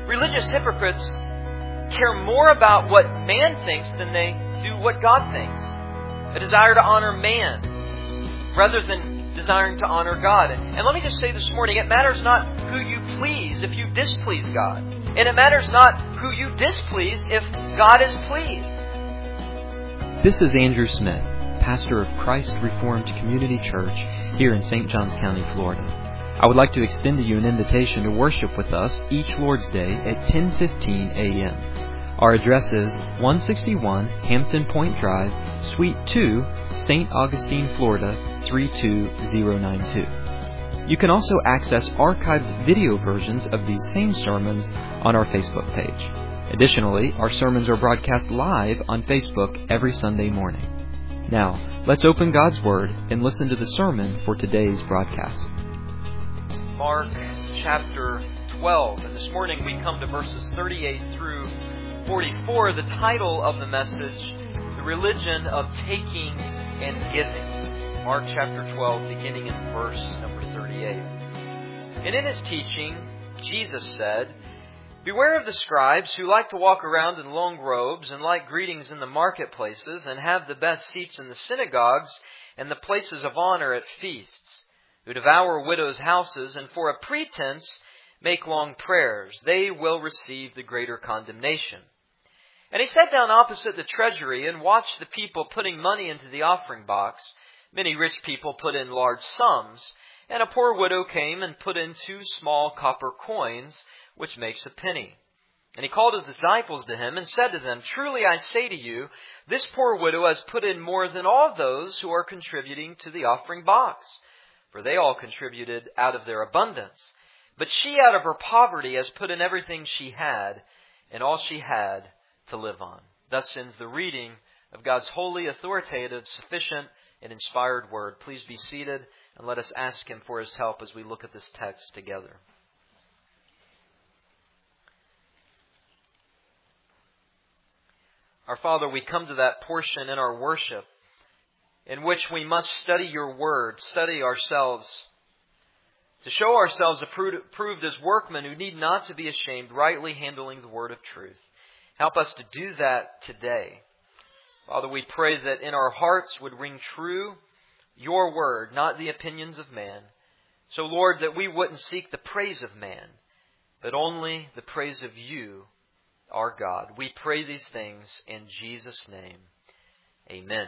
Religious hypocrites care more about what man thinks than they do what God thinks. A desire to honor man rather than desiring to honor God. And let me just say this morning, it matters not who you please if you displease God. And it matters not who you displease if God is pleased. This is Andrew Smith, pastor of Christ Reformed Community Church here in St. Johns County, Florida. I would like to extend to you an invitation to worship with us each Lord's Day at 10:15 a.m. Our address is 161 Hampton Point Drive, Suite 2, St. Augustine, Florida 32092. You can also access archived video versions of these same sermons on our Facebook page. Additionally, our sermons are broadcast live on Facebook every Sunday morning. Now, let's open God's Word and listen to the sermon for today's broadcast. Mark chapter 12, and this morning we come to verses 38 through 44. The title of the message, The Religion of Taking and Giving. Mark chapter 12, beginning in verse number 38. And in his teaching, Jesus said, "Beware of the scribes who like to walk around in long robes and like greetings in the marketplaces and have the best seats in the synagogues and the places of honor at feasts, who devour widows' houses and for a pretense make long prayers. They will receive the greater condemnation." And he sat down opposite the treasury and watched the people putting money into the offering box. Many rich people put in large sums, and a poor widow came and put in 2 small copper coins, which makes a penny. And he called his disciples to him and said to them, "Truly I say to you, this poor widow has put in more than all those who are contributing to the offering box. For they all contributed out of their abundance. But she out of her poverty has put in everything she had, and all she had to live on." Thus ends the reading of God's holy, authoritative, sufficient, and inspired word. Please be seated and let us ask Him for His help as we look at this text together. Our Father, we come to that portion in our worship in which we must study Your Word, study ourselves, to show ourselves approved as workmen who need not to be ashamed, rightly handling the Word of truth. Help us to do that today. Father, we pray that in our hearts would ring true Your Word, not the opinions of man. So, Lord, that we wouldn't seek the praise of man, but only the praise of You, our God. We pray these things in Jesus' name. Amen.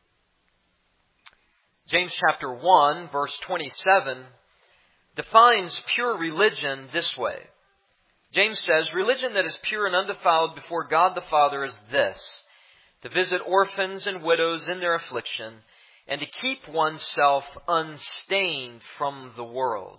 James chapter 1, verse 27, defines pure religion this way. James says, "Religion that is pure and undefiled before God the Father is this, to visit orphans and widows in their affliction, and to keep oneself unstained from the world."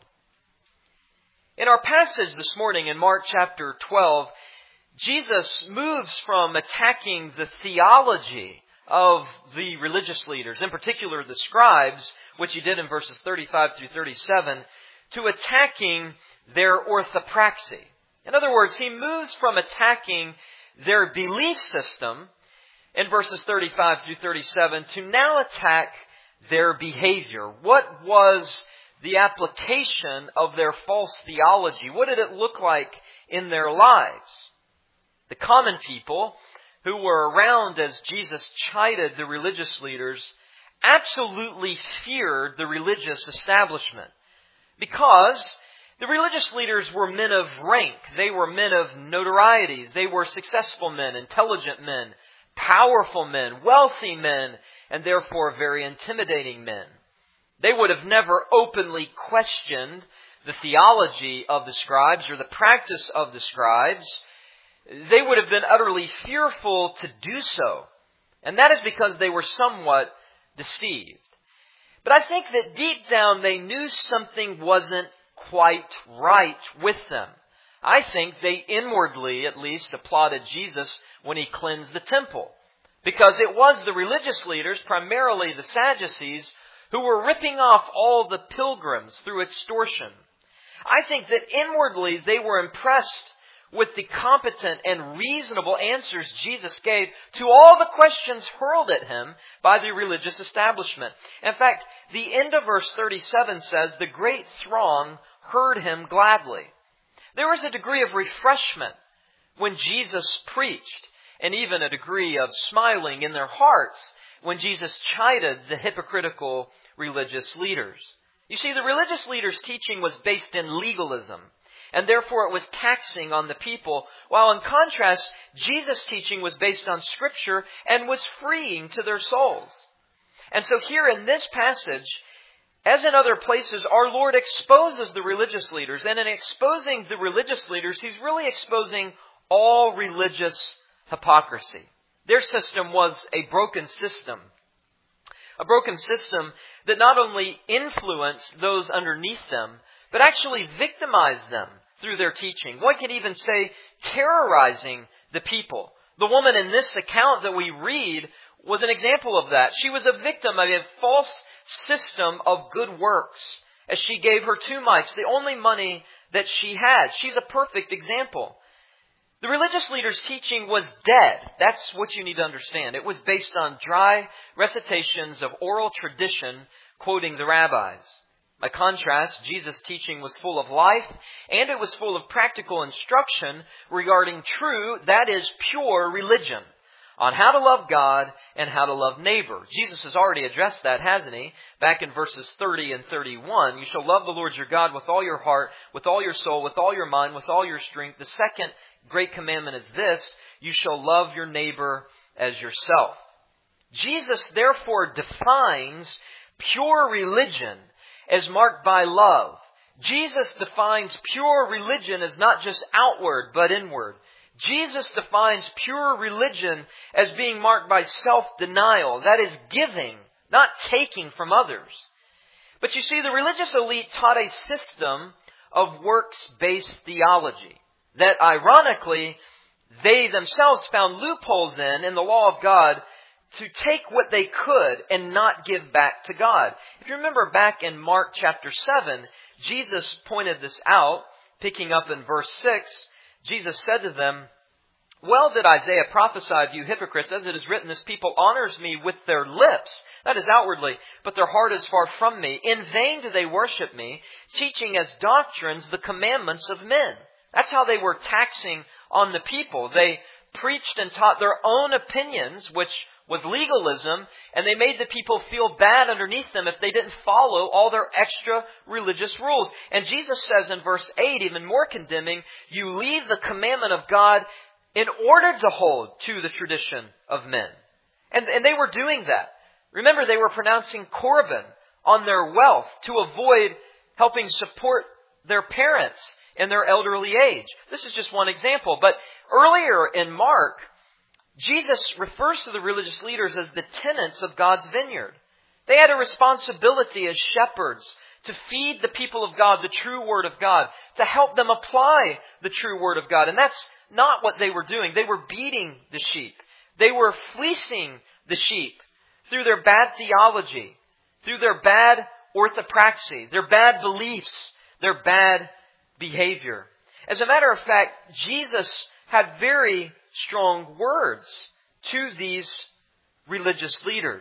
In our passage this morning in Mark chapter 12, Jesus moves from attacking the theology of the religious leaders, in particular the scribes, which He did in verses 35 through 37, to attacking their orthopraxy. In other words, He moves from attacking their belief system in verses 35 through 37 to now attack their behavior. What was the application of their false theology? What did it look like in their lives? The common people who were around as Jesus chided the religious leaders absolutely feared the religious establishment, because the religious leaders were men of rank. They were men of notoriety. They were successful men, intelligent men, powerful men, wealthy men, and therefore very intimidating men. They would have never openly questioned the theology of the scribes or the practice of the scribes. They would have been utterly fearful to do so. And that is because they were somewhat deceived. But I think that deep down they knew something wasn't quite right with them. I think they inwardly, at least, applauded Jesus when He cleansed the temple. Because it was the religious leaders, primarily the Sadducees, who were ripping off all the pilgrims through extortion. I think that inwardly they were impressed with the competent and reasonable answers Jesus gave to all the questions hurled at Him by the religious establishment. In fact, the end of verse 37 says, "The great throng heard Him gladly." There was a degree of refreshment when Jesus preached, and even a degree of smiling in their hearts when Jesus chided the hypocritical religious leaders. You see, the religious leaders' teaching was based in legalism, and therefore it was taxing on the people, while in contrast, Jesus' teaching was based on Scripture and was freeing to their souls. And so here in this passage, as in other places, our Lord exposes the religious leaders. And in exposing the religious leaders, He's really exposing all religious hypocrisy. Their system was a broken system. A broken system that not only influenced those underneath them, but actually victimized them through their teaching. One could even say terrorizing the people. The woman in this account that we read was an example of that. She was a victim of a false system of good works as she gave her 2 mites, the only money that she had. She's a perfect example. The religious leaders' teaching was dead. That's what you need to understand. It was based on dry recitations of oral tradition, quoting the rabbis. By contrast, Jesus' teaching was full of life, and it was full of practical instruction regarding true, that is, pure religion, on how to love God and how to love neighbor. Jesus has already addressed that, hasn't He? Back in verses 30 and 31. You shall love the Lord your God with all your heart, with all your soul, with all your mind, with all your strength. The second great commandment is this: you shall love your neighbor as yourself. Jesus therefore defines pure religion as marked by love. Jesus defines pure religion as not just outward, but inward. Jesus defines pure religion as being marked by self-denial. That is, giving, not taking from others. But you see, the religious elite taught a system of works-based theology that, ironically, they themselves found loopholes in the law of God to take what they could and not give back to God. If you remember back in Mark chapter 7, Jesus pointed this out, picking up in verse 6. Jesus said to them, well did Isaiah prophesy of you hypocrites, as it is written, this people honors me with their lips, that is outwardly, but their heart is far from me. In vain do they worship me, teaching as doctrines the commandments of men. That's how they were taxing on the people. They preached and taught their own opinions, which was legalism, and they made the people feel bad underneath them if they didn't follow all their extra religious rules. And Jesus says in verse 8, even more condemning, you leave the commandment of God in order to hold to the tradition of men. And they were doing that. Remember, they were pronouncing Corban on their wealth to avoid helping support their parents in their elderly age. This is just one example. But earlier in Mark, Jesus refers to the religious leaders as the tenants of God's vineyard. They had a responsibility as shepherds to feed the people of God the true Word of God, to help them apply the true Word of God. And that's not what they were doing. They were beating the sheep. They were fleecing the sheep through their bad theology, through their bad orthopraxy, their bad beliefs, their bad behavior. As a matter of fact, Jesus had very strong words to these religious leaders.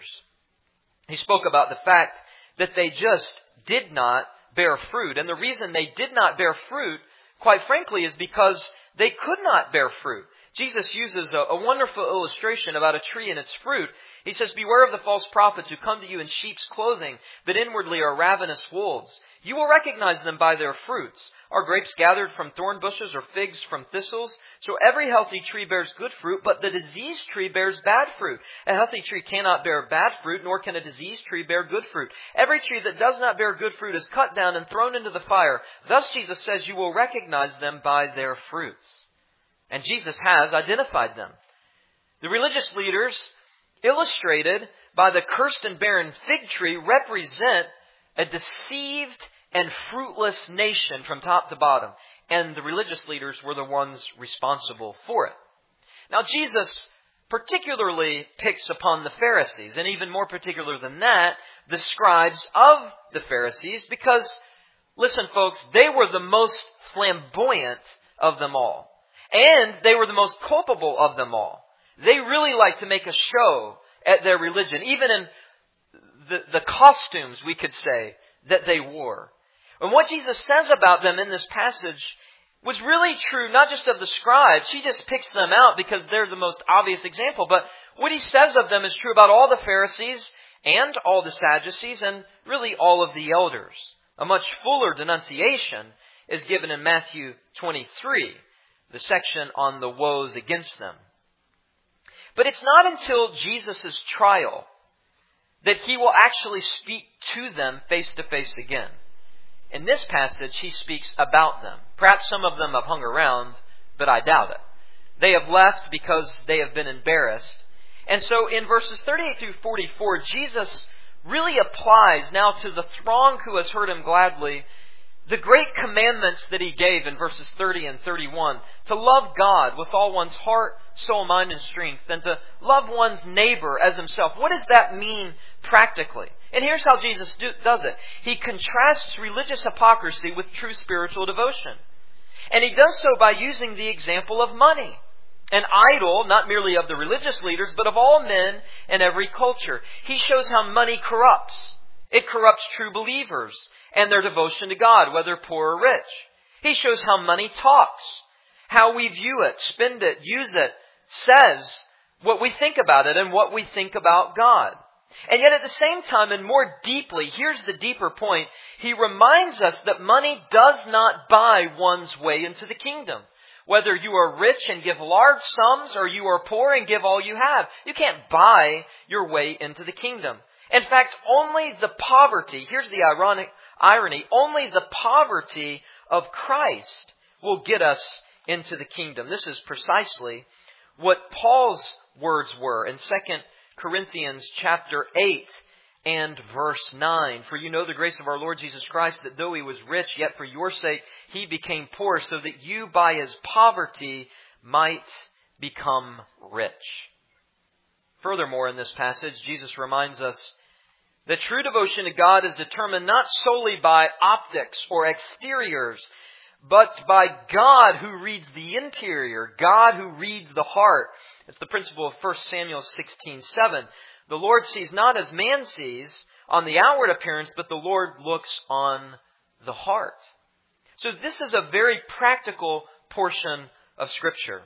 He spoke about the fact that they just did not bear fruit. And the reason they did not bear fruit, quite frankly, is because they could not bear fruit. Jesus uses a wonderful illustration about a tree and its fruit. He says, beware of the false prophets who come to you in sheep's clothing, but inwardly are ravenous wolves. You will recognize them by their fruits. Are grapes gathered from thorn bushes or figs from thistles? So every healthy tree bears good fruit, but the diseased tree bears bad fruit. A healthy tree cannot bear bad fruit, nor can a diseased tree bear good fruit. Every tree that does not bear good fruit is cut down and thrown into the fire. Thus Jesus says, you will recognize them by their fruits. And Jesus has identified them. The religious leaders, illustrated by the cursed and barren fig tree, represent a deceived and fruitless nation from top to bottom. And the religious leaders were the ones responsible for it. Now Jesus particularly picks upon the Pharisees, and even more particular than that, the scribes of the Pharisees, because, listen folks, they were the most flamboyant of them all. And they were the most culpable of them all. They really liked to make a show at their religion, even in the costumes, we could say, that they wore. And what Jesus says about them in this passage, was really true not just of the scribes. He just picks them out because they're the most obvious example. But what he says of them is true about all the Pharisees and all the Sadducees and really all of the elders. A much fuller denunciation is given in Matthew 23, the section on the woes against them. But it's not until Jesus' trial that he will actually speak to them face to face again. In this passage, he speaks about them. Perhaps some of them have hung around, but I doubt it. They have left because they have been embarrassed. And so in verses 38 through 44, Jesus really applies now to the throng who has heard him gladly the great commandments that he gave in verses 30 and 31. To love God with all one's heart, soul, mind, and strength, and to love one's neighbor as himself. What does that mean practically? And here's how Jesus does it. He contrasts religious hypocrisy with true spiritual devotion. And he does so by using the example of money. An idol, not merely of the religious leaders, but of all men in every culture. He shows how money corrupts. It corrupts true believers and their devotion to God, whether poor or rich. He shows how money talks, how we view it, spend it, use it, says what we think about it and what we think about God. And yet at the same time, and more deeply, here's the deeper point, he reminds us that money does not buy one's way into the kingdom. Whether you are rich and give large sums or you are poor and give all you have, you can't buy your way into the kingdom. In fact, only the poverty, here's the irony, only the poverty of Christ will get us into the kingdom. This is precisely what Paul's words were in 2 Corinthians chapter 8 and verse 9. For you know the grace of our Lord Jesus Christ, that though he was rich, yet for your sake he became poor, so that you by his poverty might become rich. Furthermore, in this passage, Jesus reminds us that true devotion to God is determined not solely by optics or exteriors, but by God who reads the interior, God who reads the heart. It's the principle of 1 Samuel 16:7. The Lord sees not as man sees on the outward appearance, but the Lord looks on the heart. So this is a very practical portion of Scripture.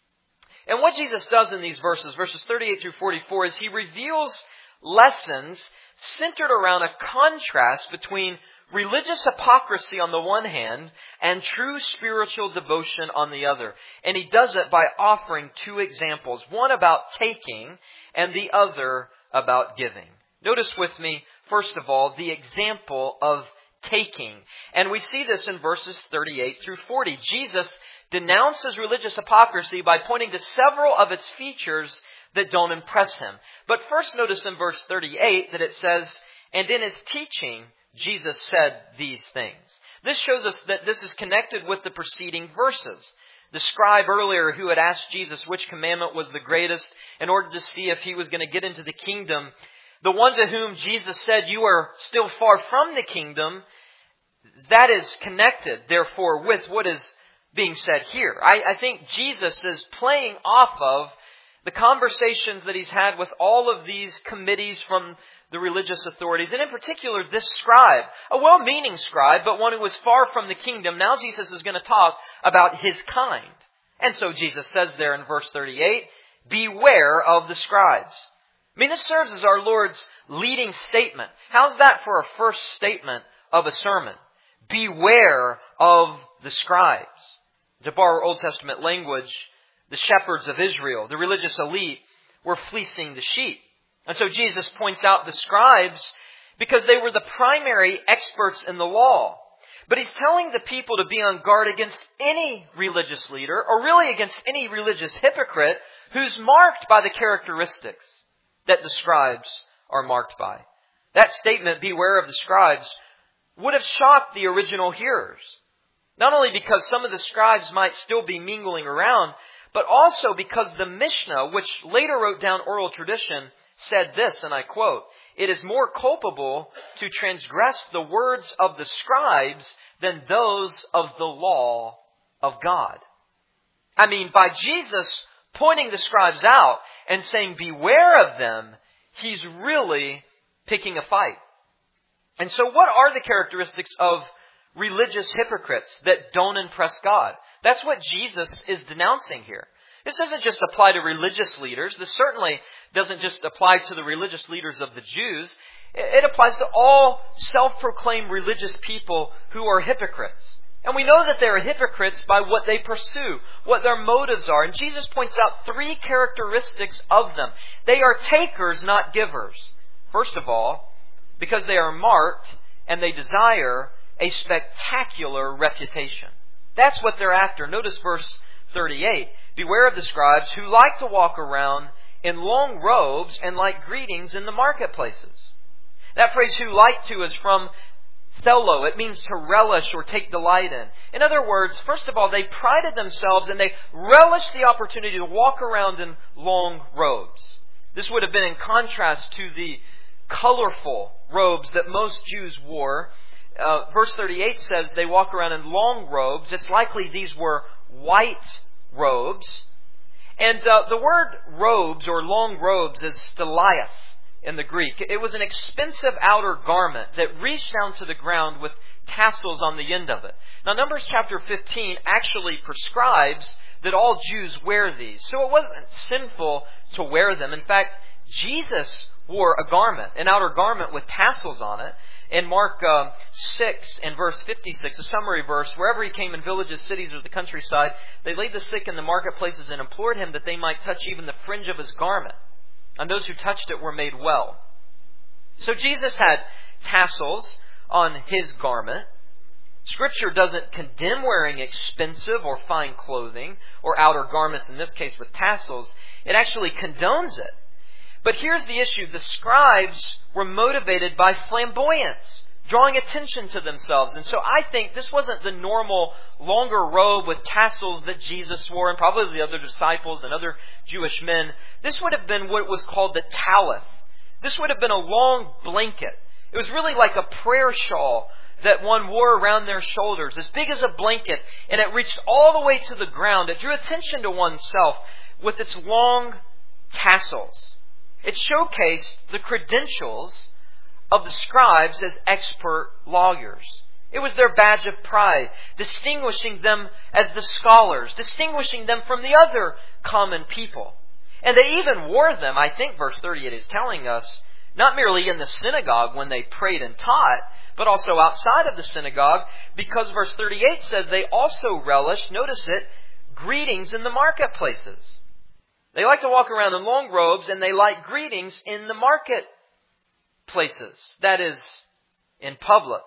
And what Jesus does in these verses 38 through 44, is he reveals lessons centered around a contrast between religious hypocrisy on the one hand and true spiritual devotion on the other. And he does it by offering two examples, one about taking and the other about giving. Notice with me, first of all, the example of taking. And we see this in verses 38 through 40. Jesus denounces religious hypocrisy by pointing to several of its features that don't impress him. But first notice in verse 38 that it says, and in his teaching, Jesus said these things. This shows us that this is connected with the preceding verses. The scribe earlier who had asked Jesus which commandment was the greatest in order to see if he was going to get into the kingdom, the one to whom Jesus said, you are still far from the kingdom, that is connected, therefore, with what is being said here. I think Jesus is playing off of the conversations that he's had with all of these committees from the religious authorities, and in particular this scribe, a well-meaning scribe, but one who was far from the kingdom. Now Jesus is going to talk about his kind. And so Jesus says there in verse 38, beware of the scribes. I mean, this serves as our Lord's leading statement. How's that for a first statement of a sermon? Beware of the scribes. To borrow Old Testament language, the shepherds of Israel, the religious elite, were fleecing the sheep. And so Jesus points out the scribes because they were the primary experts in the law. But he's telling the people to be on guard against any religious leader, or really against any religious hypocrite who's marked by the characteristics that the scribes are marked by. That statement, beware of the scribes, would have shocked the original hearers. Not only because some of the scribes might still be mingling around, but also because the Mishnah, which later wrote down oral tradition, said this, and I quote, it is more culpable to transgress the words of the scribes than those of the law of God. I mean, by Jesus pointing the scribes out and saying, beware of them, he's really picking a fight. And so what are the characteristics of religious hypocrites that don't impress God? That's what Jesus is denouncing here. This doesn't just apply to religious leaders. This certainly doesn't just apply to the religious leaders of the Jews. It applies to all self-proclaimed religious people who are hypocrites. And we know that they are hypocrites by what they pursue, what their motives are. And Jesus points out three characteristics of them. They are takers, not givers. First of all, because they are marked and they desire a spectacular reputation. That's what they're after. Notice verse 38. Beware of the scribes who like to walk around in long robes and like greetings in the marketplaces. That phrase, who like to, is from thelo. It means to relish or take delight in. In other words, first of all, they prided themselves and they relished the opportunity to walk around in long robes. This would have been in contrast to the colorful robes that most Jews wore. Verse 38 says they walk around in long robes. It's likely these were white robes. And the word robes or long robes is stelios in the Greek. It was an expensive outer garment that reached down to the ground with tassels on the end of it. Now, Numbers chapter 15 actually prescribes that all Jews wear these. So it wasn't sinful to wear them. In fact, Jesus wore a garment, an outer garment with tassels on it. In Mark 6 and verse 56, a summary verse, wherever he came in villages, cities, or the countryside, they laid the sick in the marketplaces and implored him that they might touch even the fringe of his garment. And those who touched it were made well. So Jesus had tassels on his garment. Scripture doesn't condemn wearing expensive or fine clothing or outer garments, in this case with tassels. It actually condones it. But here's the issue. The scribes were motivated by flamboyance, drawing attention to themselves. And so I think this wasn't the normal longer robe with tassels that Jesus wore and probably the other disciples and other Jewish men. This would have been what was called the talith. This would have been a long blanket. It was really like a prayer shawl that one wore around their shoulders, as big as a blanket, and it reached all the way to the ground. It drew attention to oneself with its long tassels. It showcased the credentials of the scribes as expert lawyers. It was their badge of pride, distinguishing them as the scholars, distinguishing them from the other common people. And they even wore them, I think verse 38 is telling us, not merely in the synagogue when they prayed and taught, but also outside of the synagogue, because verse 38 says they also relished, notice it, greetings in the marketplaces. They like to walk around in long robes, and they like greetings in the marketplaces. That is, in public.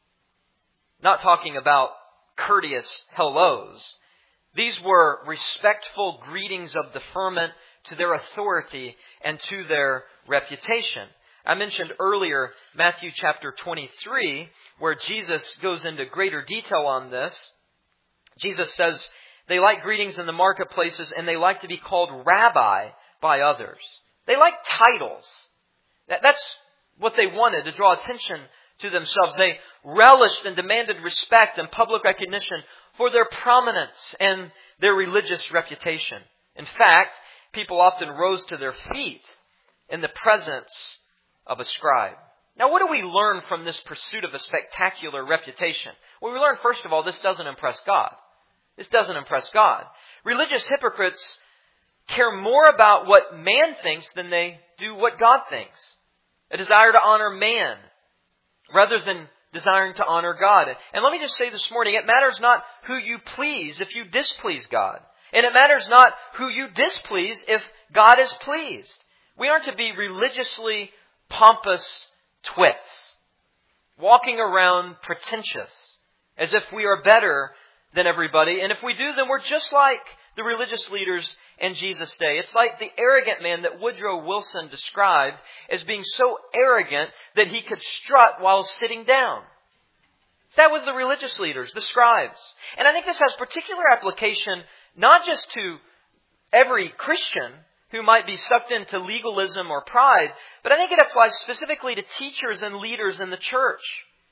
Not talking about courteous hellos. These were respectful greetings of deferment to their authority and to their reputation. I mentioned earlier Matthew chapter 23, where Jesus goes into greater detail on this. Jesus says, they like greetings in the marketplaces, and they like to be called rabbi by others. They like titles. That's what they wanted, to draw attention to themselves. They relished and demanded respect and public recognition for their prominence and their religious reputation. In fact, people often rose to their feet in the presence of a scribe. Now, what do we learn from this pursuit of a spectacular reputation? Well, we learn, first of all, this doesn't impress God. This doesn't impress God. Religious hypocrites care more about what man thinks than they do what God thinks. A desire to honor man rather than desiring to honor God. And let me just say this morning, it matters not who you please if you displease God. And it matters not who you displease if God is pleased. We aren't to be religiously pompous twits, walking around pretentious, as if we are better than everybody. And if we do, then we're just like the religious leaders in Jesus' day. It's like the arrogant man that Woodrow Wilson described as being so arrogant that he could strut while sitting down. That was the religious leaders, the scribes. And I think this has particular application not just to every Christian who might be sucked into legalism or pride, but I think it applies specifically to teachers and leaders in the church.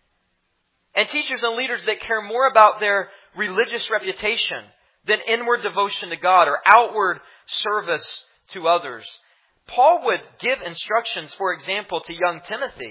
And teachers and leaders that care more about their religious reputation than inward devotion to God or outward service to others. Paul would give instructions, for example, to young Timothy.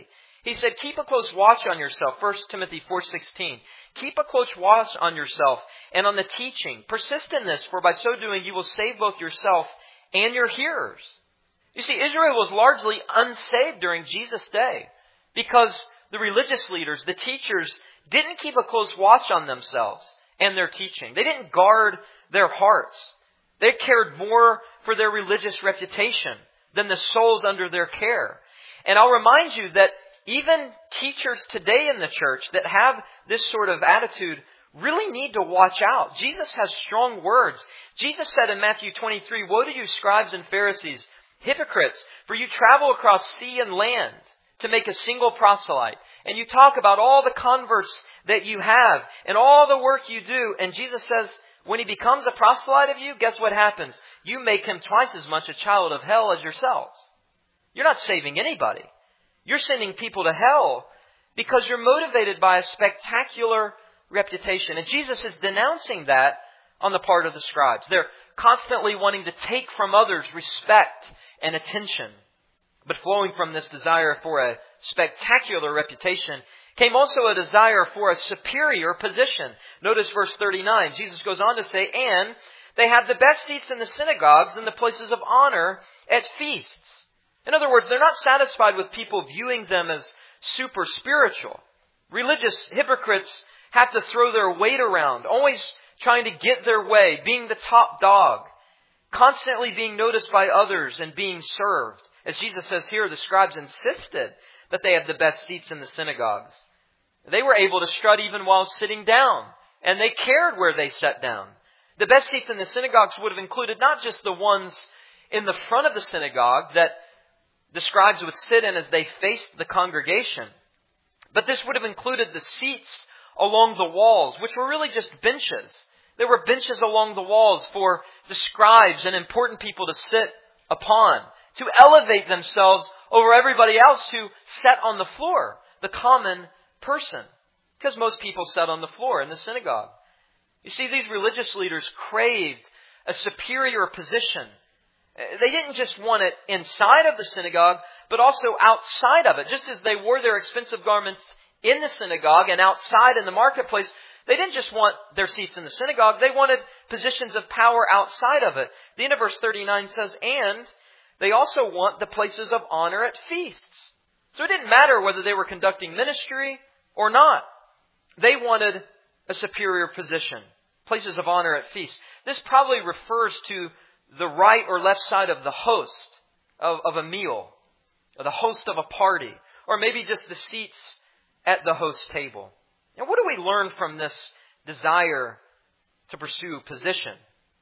He said, keep a close watch on yourself. 1 Timothy 4:16. Keep a close watch on yourself and on the teaching. Persist in this, for by so doing you will save both yourself and your hearers. You see, Israel was largely unsaved during Jesus' day because the religious leaders, the teachers, didn't keep a close watch on themselves and their teaching. They didn't guard their hearts. They cared more for their religious reputation than the souls under their care. And I'll remind you that even teachers today in the church that have this sort of attitude really need to watch out. Jesus has strong words. Jesus said in Matthew 23, "Woe to you, scribes and Pharisees, hypocrites, for you travel across sea and land to make a single proselyte. And you talk about all the converts that you have and all the work you do." And Jesus says, when he becomes a proselyte of you, guess what happens? You make him twice as much a child of hell as yourselves. You're not saving anybody. You're sending people to hell because you're motivated by a spectacular reputation. And Jesus is denouncing that on the part of the scribes. They're constantly wanting to take from others respect and attention. But flowing from this desire for a spectacular reputation came also a desire for a superior position. Notice verse 39. Jesus goes on to say, "And they have the best seats in the synagogues and the places of honor at feasts." In other words, they're not satisfied with people viewing them as super spiritual. Religious hypocrites have to throw their weight around, always trying to get their way, being the top dog, constantly being noticed by others and being served. As Jesus says here, the scribes insisted that they have the best seats in the synagogues. They were able to strut even while sitting down, and they cared where they sat down. The best seats in the synagogues would have included not just the ones in the front of the synagogue that the scribes would sit in as they faced the congregation, but this would have included the seats along the walls, which were really just benches. There were benches along the walls for the scribes and important people to sit upon, to elevate themselves over everybody else who sat on the floor, the common person, because most people sat on the floor in the synagogue. You see, these religious leaders craved a superior position. They didn't just want it inside of the synagogue, but also outside of it. Just as they wore their expensive garments in the synagogue and outside in the marketplace, they didn't just want their seats in the synagogue. They wanted positions of power outside of it. The end of verse 39 says, "And they also want the places of honor at feasts." So it didn't matter whether they were conducting ministry or not. They wanted a superior position, places of honor at feasts. This probably refers to the right or left side of the host of a meal, or the host of a party, or maybe just the seats at the host table. And what do we learn from this desire to pursue position?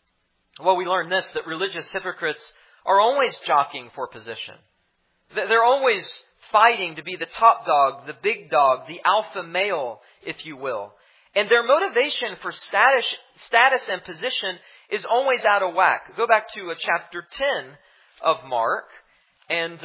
Well, we learn this, that religious hypocrites are always jockeying for position. They're always fighting to be the top dog, the big dog, the alpha male, if you will. And their motivation for status and position is always out of whack. Go back to chapter 10 of Mark and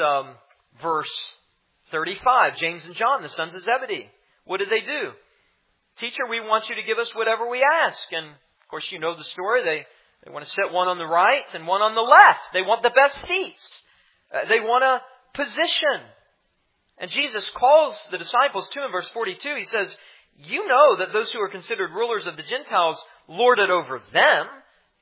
verse 35. James and John, the sons of Zebedee. What did they do? "Teacher, we want you to give us whatever we ask." And of course, you know the story. They want to sit one on the right and one on the left. They want the best seats. They want a position. And Jesus calls the disciples to him, verse 42. He says, "You know that those who are considered rulers of the Gentiles lord it over them,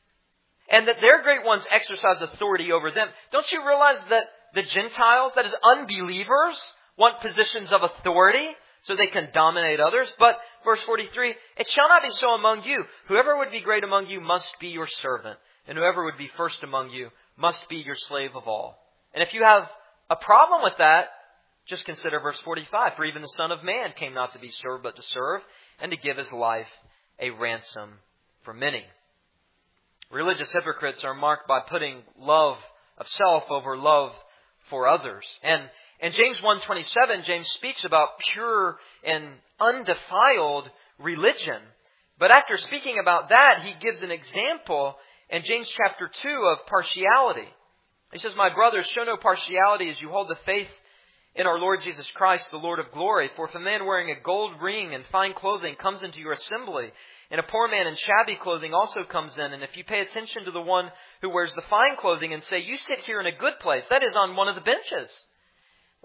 and that their great ones exercise authority over them." Don't you realize that the Gentiles, that is unbelievers, want positions of authority so they can dominate others? But verse 43, "It shall not be so among you. Whoever would be great among you must be your servant, and whoever would be first among you must be your slave of all." And if you have a problem with that, just consider verse 45. "For even the Son of Man came not to be served, but to serve, and to give his life a ransom for many." Religious hypocrites are marked by putting love of self over love for others. And in James 1:27, James speaks about pure and undefiled religion. But after speaking about that, he gives an example in James chapter 2 of partiality. He says, "My brothers, show no partiality as you hold the faith in our Lord Jesus Christ, the Lord of glory. For if a man wearing a gold ring and fine clothing comes into your assembly, and a poor man in shabby clothing also comes in, and if you pay attention to the one who wears the fine clothing and say, 'You sit here in a good place,' that is, on one of the benches,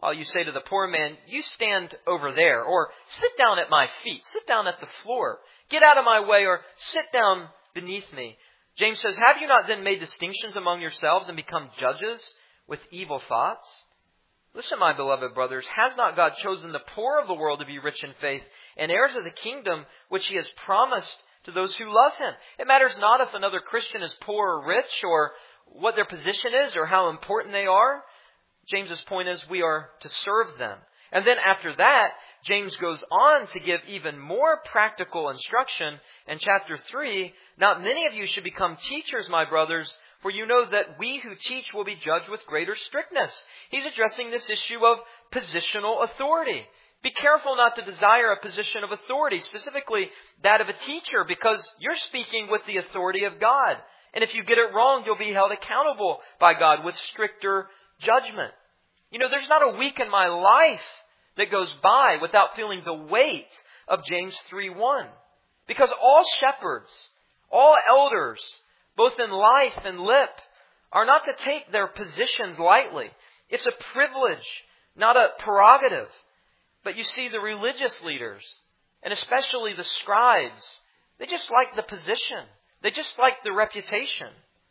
while you say to the poor man, you stand over there, or sit down at my feet, sit down at the floor, get out of my way, or sit down beneath me. James says, have you not then made distinctions among yourselves and become judges with evil thoughts? Listen, my beloved brothers, has not God chosen the poor of the world to be rich in faith and heirs of the kingdom which He has promised to those who love Him? It matters not if another Christian is poor or rich, or what their position is, or how important they are. James's point is we are to serve them. And then after that, James goes on to give even more practical instruction in chapter 3. Not many of you should become teachers, my brothers, for you know that we who teach will be judged with greater strictness. He's addressing this issue of positional authority. Be careful not to desire a position of authority, specifically that of a teacher, because you're speaking with the authority of God. And if you get it wrong, you'll be held accountable by God with stricter judgment. You know, there's not a week in my life that goes by without feeling the weight of James 3:1. Because all shepherds, all elders, both in life and lip, are not to take their positions lightly. It's a privilege, not a prerogative. But you see, the religious leaders, and especially the scribes, they just like the position. They just like the reputation.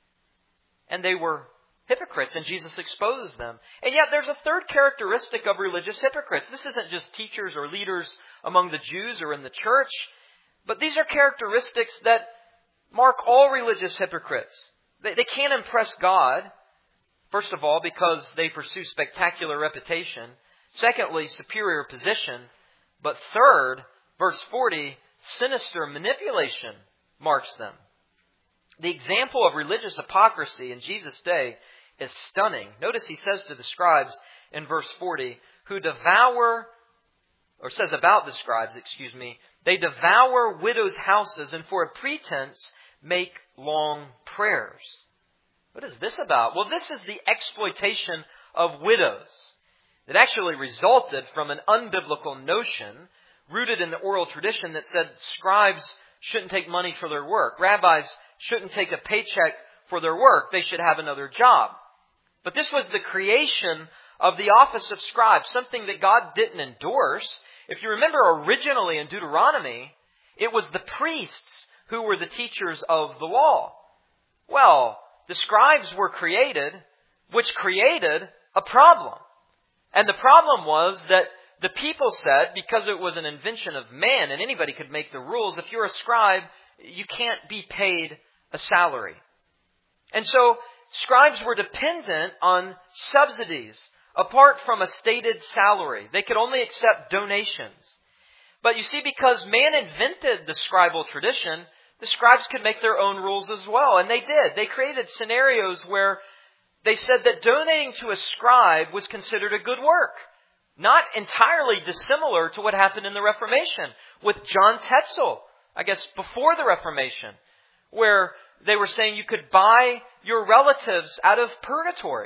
And they were hypocrites, and Jesus exposes them. And yet there's a third characteristic of religious hypocrites. This isn't just teachers or leaders among the Jews or in the church, but these are characteristics that mark all religious hypocrites. They can't impress God, first of all, because they pursue spectacular reputation. Secondly, superior position. But third, verse 40, sinister manipulation marks them. The example of religious hypocrisy in Jesus' day is stunning. Notice he says to the scribes in verse 40, says about the scribes, they devour widows' houses and for a pretense make long prayers. What is this about? Well, this is the exploitation of widows. It actually resulted from an unbiblical notion rooted in the oral tradition that said scribes shouldn't take money for their work. Rabbis shouldn't take a paycheck for their work. They should have another job. But this was the creation of the office of scribe, something that God didn't endorse. If you remember originally in Deuteronomy, it was the priests who were the teachers of the law. Well, the scribes were created, which created a problem. And the problem was that the people said, because it was an invention of man and anybody could make the rules, if you're a scribe, you can't be paid a salary. And so scribes were dependent on subsidies apart from a stated salary. They could only accept donations. But you see, because man invented the scribal tradition, the scribes could make their own rules as well. And they did. They created scenarios where they said that donating to a scribe was considered a good work. Not entirely dissimilar to what happened in the Reformation with John Tetzel, I guess before the Reformation, where they were saying you could buy your relatives out of purgatory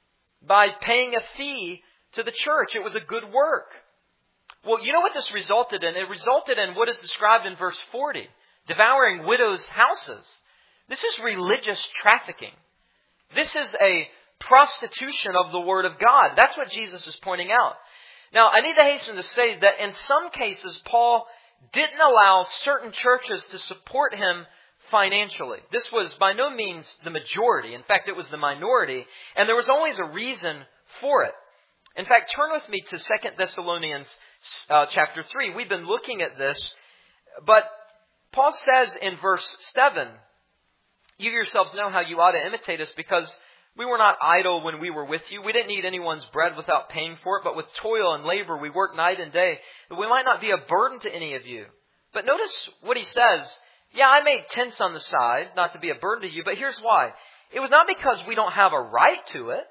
by paying a fee to the church. It was a good work. Well, you know what this resulted in? It resulted in what is described in verse 40, devouring widows' houses. This is religious trafficking. This is a prostitution of the Word of God. That's what Jesus is pointing out. Now, I need to hasten to say that in some cases, Paul didn't allow certain churches to support him financially. This was by no means the majority. In fact, it was the minority. And there was always a reason for it. In fact, turn with me to 2 Thessalonians chapter 3. We've been looking at this. But Paul says in verse 7, you yourselves know how you ought to imitate us because we were not idle when we were with you. We didn't eat anyone's bread without paying for it, but with toil and labor we worked night and day, that we might not be a burden to any of you. But notice what he says. Yeah, I made tents on the side, not to be a burden to you, but here's why. It was not because we don't have a right to it,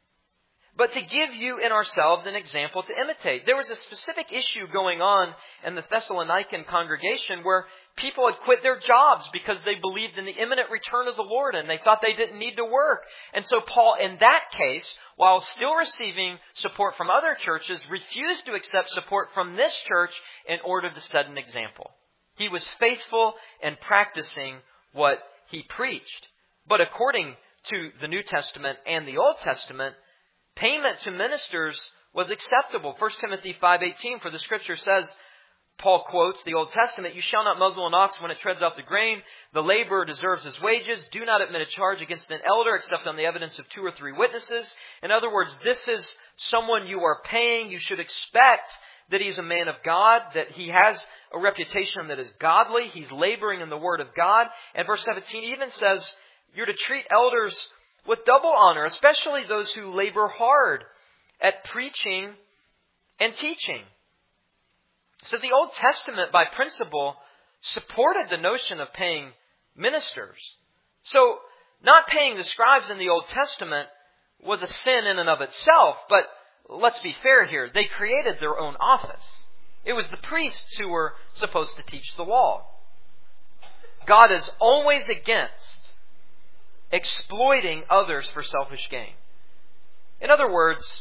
but to give you in ourselves an example to imitate. There was a specific issue going on in the Thessalonican congregation where people had quit their jobs because they believed in the imminent return of the Lord and they thought they didn't need to work. And so Paul, in that case, while still receiving support from other churches, refused to accept support from this church in order to set an example. He was faithful in practicing what he preached. But according to the New Testament and the Old Testament, payment to ministers was acceptable. 1 Timothy 5:18, for the Scripture says, Paul quotes the Old Testament, "You shall not muzzle an ox when it treads out the grain. The laborer deserves his wages. Do not admit a charge against an elder except on the evidence of 2 or 3 witnesses." In other words, this is someone you are paying. You should expect that he's a man of God, that he has a reputation that is godly. He's laboring in the Word of God. And verse 17 even says you're to treat elders with double honor, especially those who labor hard at preaching and teaching. So the Old Testament, by principle, supported the notion of paying ministers. So not paying the scribes in the Old Testament was a sin in and of itself, but let's be fair here. They created their own office. It was the priests who were supposed to teach the law. God is always against exploiting others for selfish gain. In other words,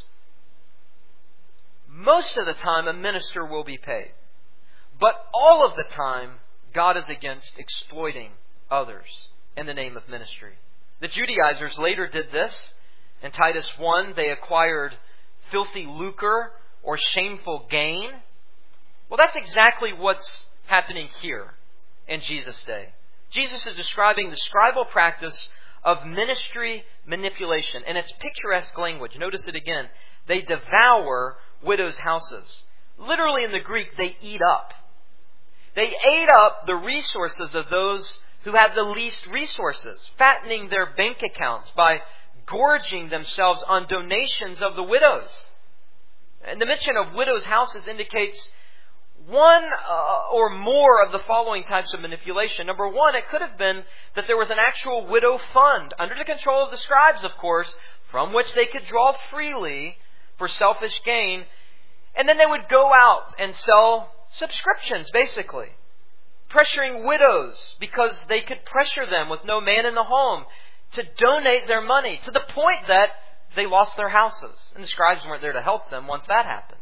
most of the time, a minister will be paid. But all of the time, God is against exploiting others in the name of ministry. The Judaizers later did this. In Titus 1, they acquired filthy lucre or shameful gain. Well, that's exactly what's happening here in Jesus' day. Jesus is describing the scribal practice of ministry manipulation. And it's picturesque language. Notice it again. They devour widows' houses. Literally in the Greek, they eat up. They ate up the resources of those who had the least resources, fattening their bank accounts by gorging themselves on donations of the widows. And the mention of widows' houses indicates one or more of the following types of manipulation. Number one, it could have been that there was an actual widow fund, under the control of the scribes, of course, from which they could draw freely for selfish gain. And then they would go out and sell subscriptions, basically. Pressuring widows because they could pressure them with no man in the home to donate their money to the point that they lost their houses. And the scribes weren't there to help them once that happened.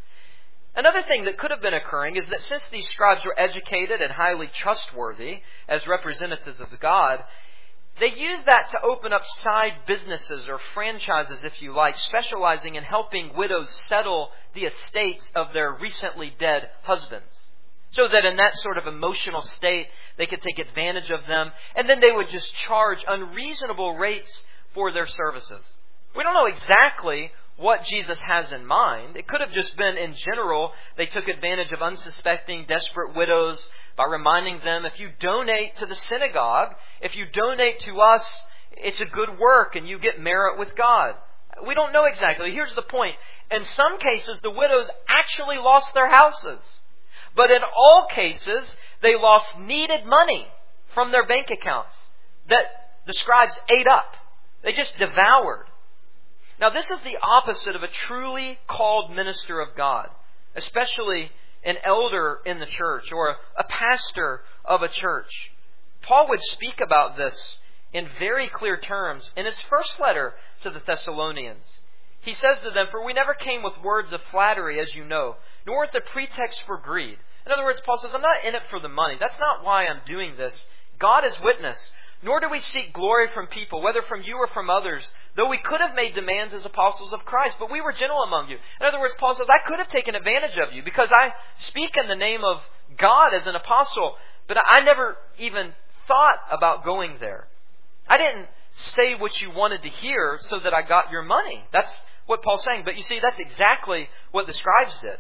Another thing that could have been occurring is that since these scribes were educated and highly trustworthy as representatives of God, they used that to open up side businesses or franchises, if you like, specializing in helping widows settle the estates of their recently dead husbands. So that in that sort of emotional state, they could take advantage of them, and then they would just charge unreasonable rates for their services. We don't know exactly what Jesus has in mind. It could have just been, in general, they took advantage of unsuspecting, desperate widows by reminding them, if you donate to the synagogue, if you donate to us, it's a good work and you get merit with God. We don't know exactly. Here's the point. In some cases, the widows actually lost their houses. But in all cases, they lost needed money from their bank accounts that the scribes ate up. They just devoured. Now, this is the opposite of a truly called minister of God, especially an elder in the church or a pastor of a church. Paul would speak about this in very clear terms in his first letter to the Thessalonians. He says to them, "For we never came with words of flattery, as you know, nor with a pretext for greed." In other words, Paul says, I'm not in it for the money. That's not why I'm doing this. God is witness. Nor do we seek glory from people, whether from you or from others, though we could have made demands as apostles of Christ, but we were gentle among you. In other words, Paul says, I could have taken advantage of you because I speak in the name of God as an apostle, but I never even thought about going there. I didn't say what you wanted to hear so that I got your money. That's what Paul's saying. But you see, that's exactly what the scribes did.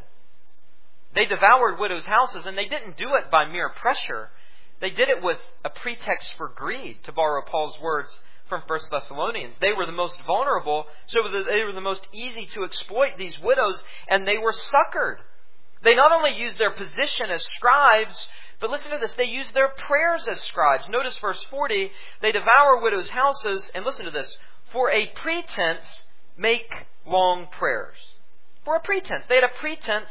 They devoured widows' houses, and they didn't do it by mere pressure. They did it with a pretext for greed, to borrow Paul's words from 1 Thessalonians. They were the most vulnerable, so they were the most easy to exploit, these widows, and they were succored. They not only used their position as scribes, but listen to this, they used their prayers as scribes. Notice verse 40, they devour widows' houses, and listen to this, for a pretense make long prayers. For a pretense. They had a pretense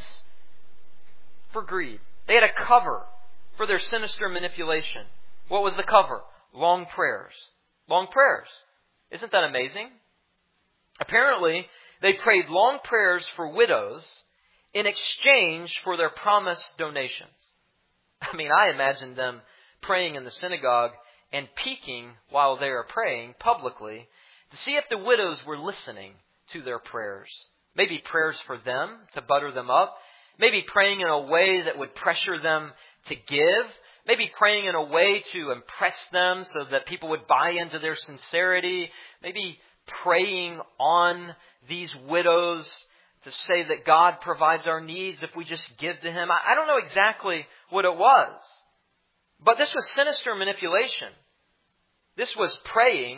for greed. They had a cover for their sinister manipulation. What was the cover? Long prayers. Long prayers. Isn't that amazing? Apparently, they prayed long prayers for widows in exchange for their promised donations. I mean, I imagine them praying in the synagogue and peeking while they are praying publicly to see if the widows were listening to their prayers. Maybe prayers for them to butter them up. Maybe praying in a way that would pressure them to give. Maybe praying in a way to impress them so that people would buy into their sincerity. Maybe praying on these widows to say that God provides our needs if we just give to Him. I don't know exactly what it was. But this was sinister manipulation. This was praying,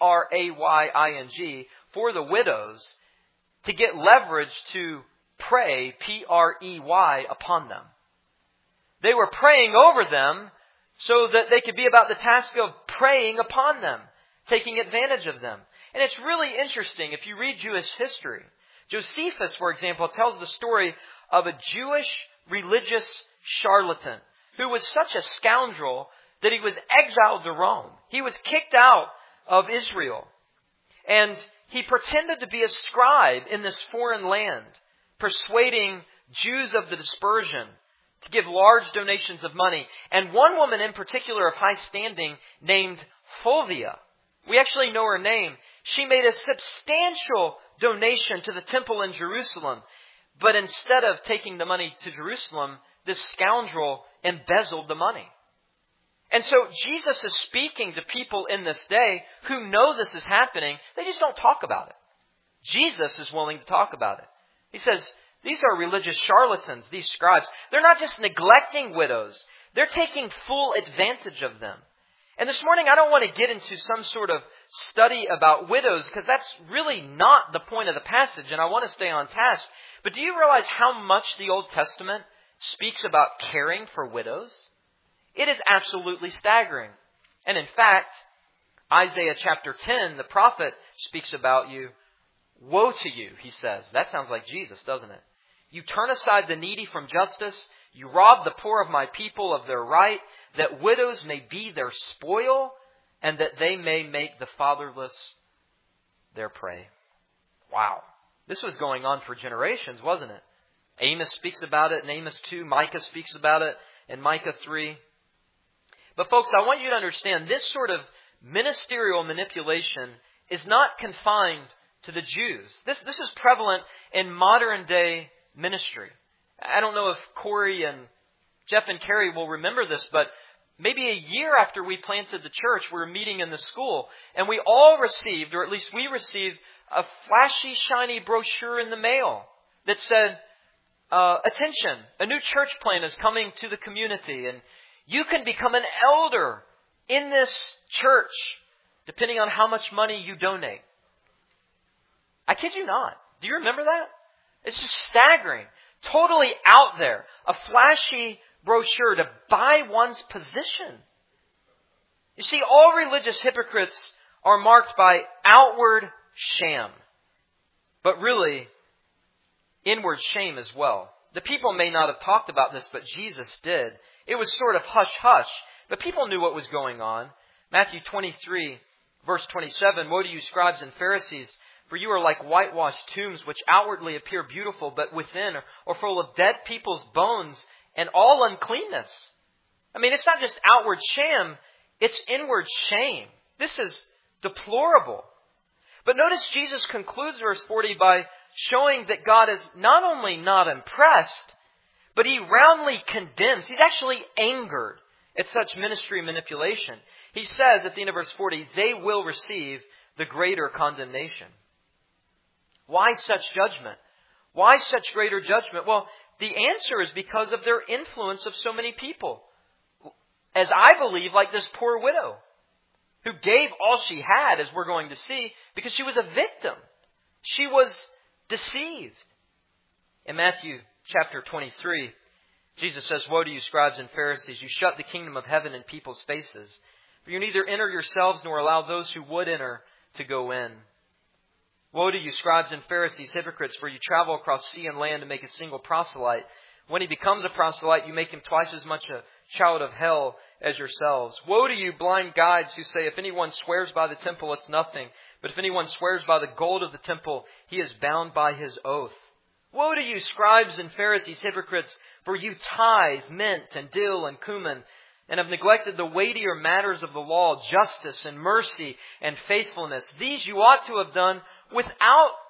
P-R-A-Y-I-N-G, for the widows to get leverage to pray, P-R-E-Y, upon them. They were praying over them so that they could be about the task of preying upon them, taking advantage of them. And it's really interesting if you read Jewish history. Josephus, for example, tells the story of a Jewish religious charlatan who was such a scoundrel that he was exiled to Rome. He was kicked out of Israel. And he pretended to be a scribe in this foreign land, persuading Jews of the dispersion to give large donations of money. And one woman in particular of high standing named Fulvia, we actually know her name, she made a substantial donation to the temple in Jerusalem. But instead of taking the money to Jerusalem, this scoundrel embezzled the money. And so Jesus is speaking to people in this day who know this is happening. They just don't talk about it. Jesus is willing to talk about it. He says, these are religious charlatans, these scribes. They're not just neglecting widows. They're taking full advantage of them. And this morning I don't want to get into some sort of study about widows because that's really not the point of the passage, and I want to stay on task. But do you realize how much the Old Testament speaks about caring for widows? It is absolutely staggering. And in fact, Isaiah chapter 10, the prophet speaks about you. Woe to you, he says. That sounds like Jesus, doesn't it? You turn aside the needy from justice. You rob the poor of my people of their right, that widows may be their spoil, and that they may make the fatherless their prey. Wow. This was going on for generations, wasn't it? Amos speaks about it in Amos 2. Micah speaks about it in Micah 3. But folks, I want you to understand this sort of ministerial manipulation is not confined to the Jews. This is prevalent in modern day ministry. I don't know if Corey and Jeff and Carrie will remember this, but maybe a year after we planted the church, we were meeting in the school, and we all received, or at least we received, a flashy, shiny brochure in the mail that said, attention, a new church plant is coming to the community, and you can become an elder in this church depending on how much money you donate. I kid you not. Do you remember that? It's just staggering. Totally out there. A flashy brochure to buy one's position. You see, all religious hypocrites are marked by outward sham, but really inward shame as well. The people may not have talked about this, but Jesus did. It was sort of hush-hush, but people knew what was going on. Matthew 23, verse 27, Woe to you, scribes and Pharisees, for you are like whitewashed tombs, which outwardly appear beautiful, but within are full of dead people's bones and all uncleanness. I mean, it's not just outward sham, it's inward shame. This is deplorable. But notice Jesus concludes verse 40 by showing that God is not only not impressed, but He roundly condemns. He's actually angered at such ministry manipulation. He says at the end of verse 40, they will receive the greater condemnation. Why such judgment? Why such greater judgment? Well, the answer is because of their influence of so many people. As I believe, like this poor widow, who gave all she had, as we're going to see, because she was a victim. She was deceived. In Matthew chapter 23, Jesus says, Woe to you, scribes and Pharisees! You shut the kingdom of heaven in people's faces. For you neither enter yourselves nor allow those who would enter to go in. Woe to you, scribes and Pharisees, hypocrites, for you travel across sea and land to make a single proselyte. When he becomes a proselyte, you make him twice as much a child of hell as yourselves. Woe to you, blind guides, who say, if anyone swears by the temple, it's nothing. But if anyone swears by the gold of the temple, he is bound by his oath. Woe to you, scribes and Pharisees, hypocrites, for you tithe mint and dill and cumin, and have neglected the weightier matters of the law, justice and mercy and faithfulness. These you ought to have done without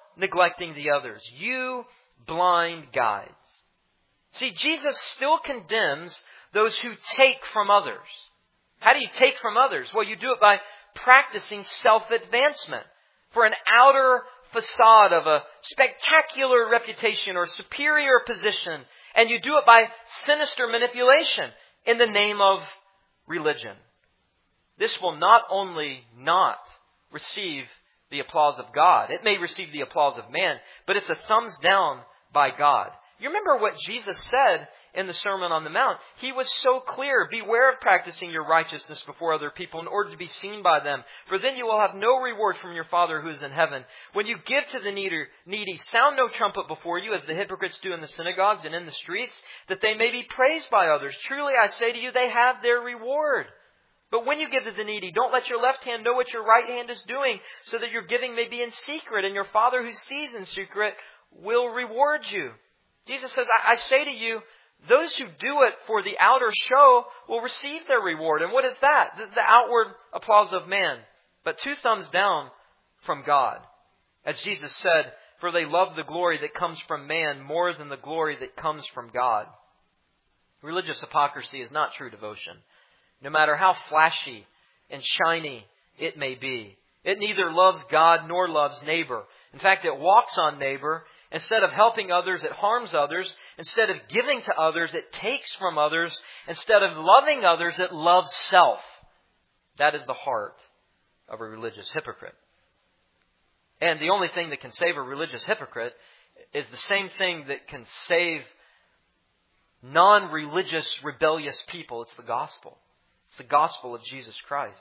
neglecting the others. You blind guides. See, Jesus still condemns those who take from others. How do you take from others? Well, you do it by practicing self-advancement for an outer facade of a spectacular reputation or superior position. And you do it by sinister manipulation in the name of religion. This will not only not receive the applause of God, it may receive the applause of man, but it's a thumbs down by God. You remember what Jesus said in the Sermon on the Mount? He was so clear. Beware of practicing your righteousness before other people in order to be seen by them. For then you will have no reward from your Father who is in heaven. When you give to the needy, sound no trumpet before you, as the hypocrites do in the synagogues and in the streets, that they may be praised by others. Truly I say to you, they have their reward. But when you give to the needy, don't let your left hand know what your right hand is doing, so that your giving may be in secret, and your Father who sees in secret will reward you. Jesus says, I say to you, those who do it for the outer show will receive their reward. And what is that? The outward applause of man. But 2 thumbs down from God. As Jesus said, for they love the glory that comes from man more than the glory that comes from God. Religious hypocrisy is not true devotion, no matter how flashy and shiny it may be. It neither loves God nor loves neighbor. In fact, it walks on neighbor. Instead of helping others, it harms others. Instead of giving to others, it takes from others. Instead of loving others, it loves self. That is the heart of a religious hypocrite. And the only thing that can save a religious hypocrite is the same thing that can save non-religious, rebellious people. It's the gospel. It's the gospel of Jesus Christ.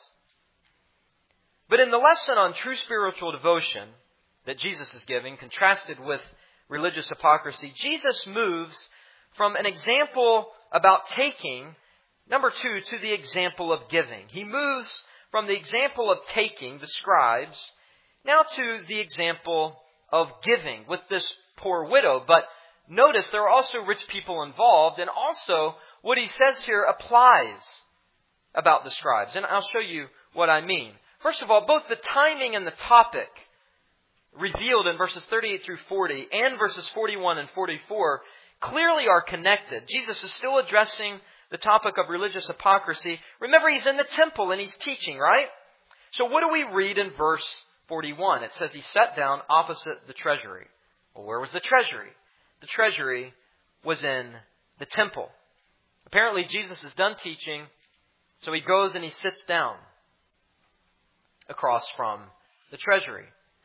But in the lesson on true spiritual devotion that Jesus is giving, contrasted with religious hypocrisy, Jesus moves from an example about taking, number 2, to the example of giving. He moves from the example of taking, the scribes, now to the example of giving with this poor widow. But notice there are also rich people involved, and also what he says here applies about the scribes. And I'll show you what I mean. First of all, both the timing and the topic revealed in verses 38 through 40 and verses 41 and 44 clearly are connected. Jesus is still addressing the topic of religious hypocrisy. Remember, he's in the temple and he's teaching, right? So what do we read in verse 41? It says he sat down opposite the treasury. Well, where was the treasury? The treasury was in the temple. Apparently, Jesus is done teaching, so he goes and he sits down across from the treasury.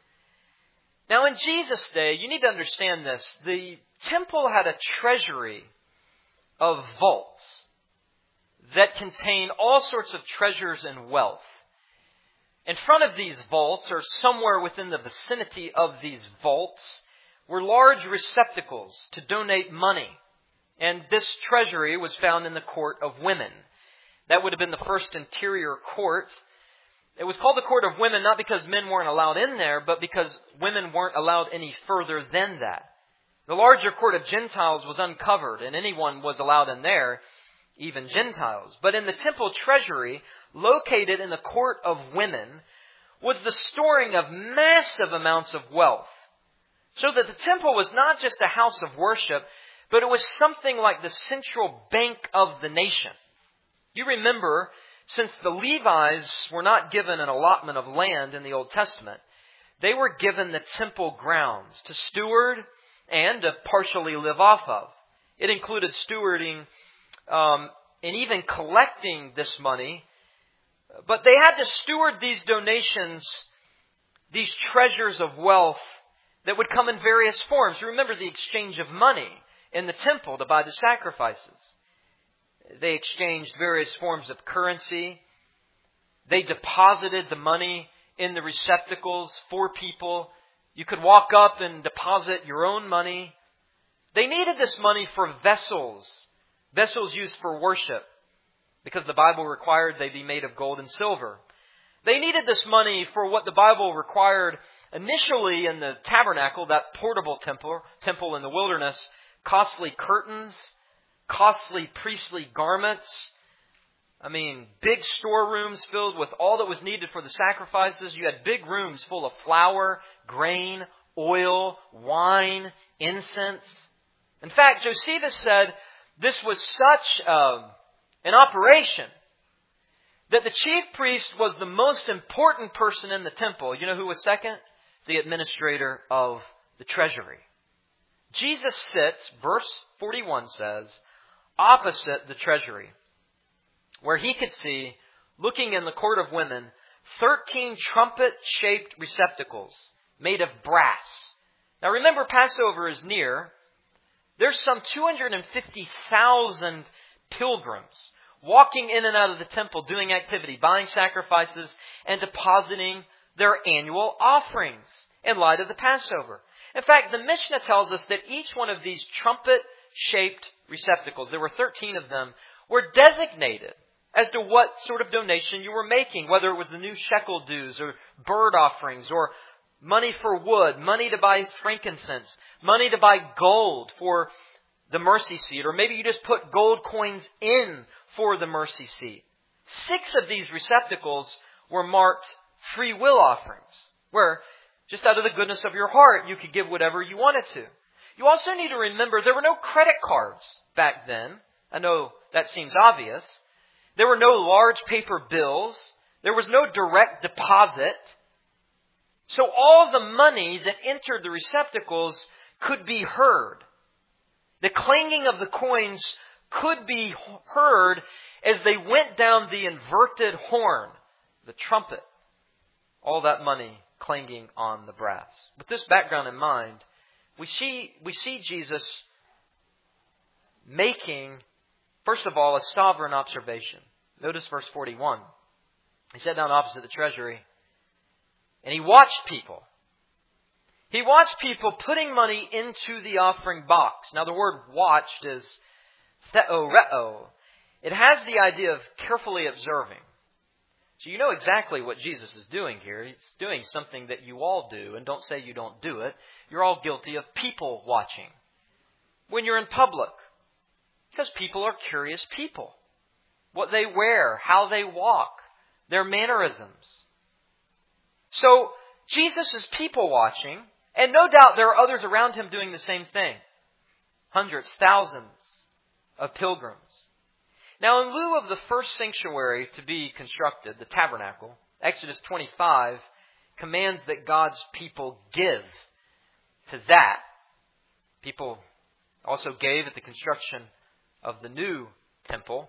Now, in Jesus' day, you need to understand this. The temple had a treasury of vaults that contain all sorts of treasures and wealth. In front of these vaults, or somewhere within the vicinity of these vaults, were large receptacles to donate money. And this treasury was found in the court of women. That would have been the first interior court. It was called the court of women not because men weren't allowed in there, but because women weren't allowed any further than that. The larger court of Gentiles was uncovered, and anyone was allowed in there, even Gentiles. But in the temple treasury, located in the court of women, was the storing of massive amounts of wealth. So that the temple was not just a house of worship, but it was something like the central bank of the nation. You remember, since the Levites were not given an allotment of land in the Old Testament, they were given the temple grounds to steward and to partially live off of. It included stewarding and even collecting this money. But they had to steward these donations, these treasures of wealth that would come in various forms. Remember the exchange of money in the temple to buy the sacrifices. They exchanged various forms of currency. They deposited the money in the receptacles for people. You could walk up and deposit your own money. They needed this money for vessels used for worship, because the Bible required they be made of gold and silver. They needed this money for what the Bible required initially in the tabernacle, that portable temple in the wilderness, costly curtains, costly priestly garments. Big storerooms filled with all that was needed for the sacrifices. You had big rooms full of flour, grain, oil, wine, incense. In fact, Josephus said this was such an operation that the chief priest was the most important person in the temple. You know who was second? The administrator of the treasury. Jesus sits, verse 41 says, opposite the treasury, where he could see, looking in the court of women, 13 trumpet-shaped receptacles made of brass. Now remember, Passover is near. There's some 250,000 pilgrims walking in and out of the temple, doing activity, buying sacrifices, and depositing their annual offerings in light of the Passover. In fact, the Mishnah tells us that each one of these trumpet-shaped receptacles, there were 13 of them, were designated as to what sort of donation you were making, whether it was the new shekel dues or bird offerings or money for wood, money to buy frankincense, money to buy gold for the mercy seat, or maybe you just put gold coins in for the mercy seat. 6 of these receptacles were marked free will offerings, where just out of the goodness of your heart, you could give whatever you wanted to. You also need to remember there were no credit cards back then. I know that seems obvious. There were no large paper bills. There was no direct deposit. So all the money that entered the receptacles could be heard. The clanging of the coins could be heard as they went down the inverted horn, the trumpet. All that money clanging on the brass. With this background in mind, we see Jesus making, first of all, a sovereign observation. Notice verse 41. He sat down opposite the treasury and he watched people. He watched people putting money into the offering box. Now the word watched is theoreo. It has the idea of carefully observing. So you know exactly what Jesus is doing here. He's doing something that you all do, and don't say you don't do it. You're all guilty of people watching when you're in public. Because people are curious people. What they wear, how they walk, their mannerisms. So Jesus is people watching, and no doubt there are others around him doing the same thing. Hundreds, thousands of pilgrims. Now, in lieu of the first sanctuary to be constructed, the tabernacle, Exodus 25 commands that God's people give to that. People also gave at the construction of the new temple.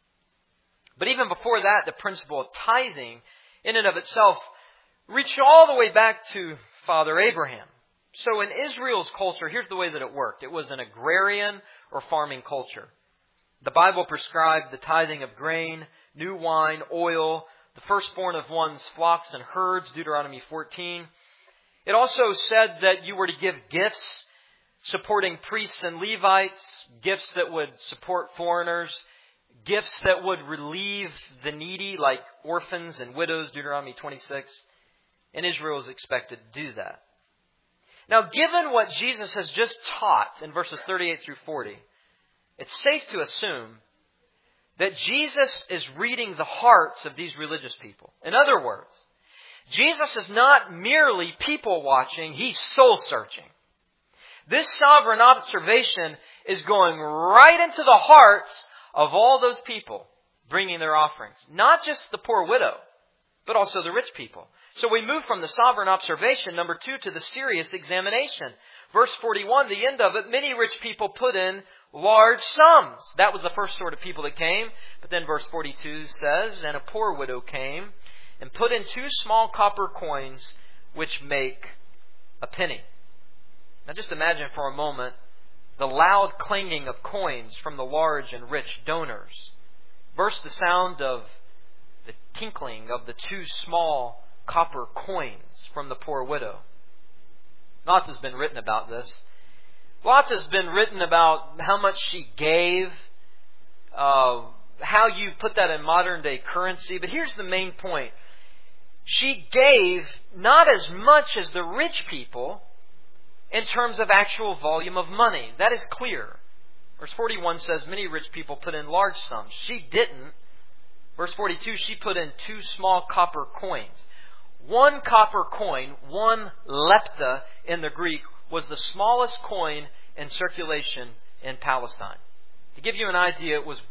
But even before that, the principle of tithing in and of itself reached all the way back to Father Abraham. So in Israel's culture, here's the way that it worked. It was an agrarian or farming culture. The Bible prescribed the tithing of grain, new wine, oil, the firstborn of one's flocks and herds, Deuteronomy 14. It also said that you were to give gifts supporting priests and Levites, gifts that would support foreigners, gifts that would relieve the needy like orphans and widows, Deuteronomy 26. And Israel is expected to do that. Now, given what Jesus has just taught in verses 38 through 40, it's safe to assume that Jesus is reading the hearts of these religious people. In other words, Jesus is not merely people watching, he's soul searching. This sovereign observation is going right into the hearts of all those people bringing their offerings. Not just the poor widow, but also the rich people. So we move from the sovereign observation, number 2, to the serious examination. Verse 41, the end of it, many rich people put in large sums. That was the first sort of people that came. But then verse 42 says, and a poor widow came and put in 2 small copper coins, which make a penny. Now just imagine for a moment the loud clanging of coins from the large and rich donors versus the sound of the tinkling of the 2 small copper coins from the poor widow. Lots has been written about this. Lots has been written about how much she gave, how you put that in modern day currency. But here's the main point. She gave not as much as the rich people in terms of actual volume of money. That is clear. Verse 41 says many rich people put in large sums. She didn't. Verse 42, she put in 2 small copper coins. One copper coin, one lepta in the Greek, was the smallest coin in circulation in Palestine. To give you an idea, it was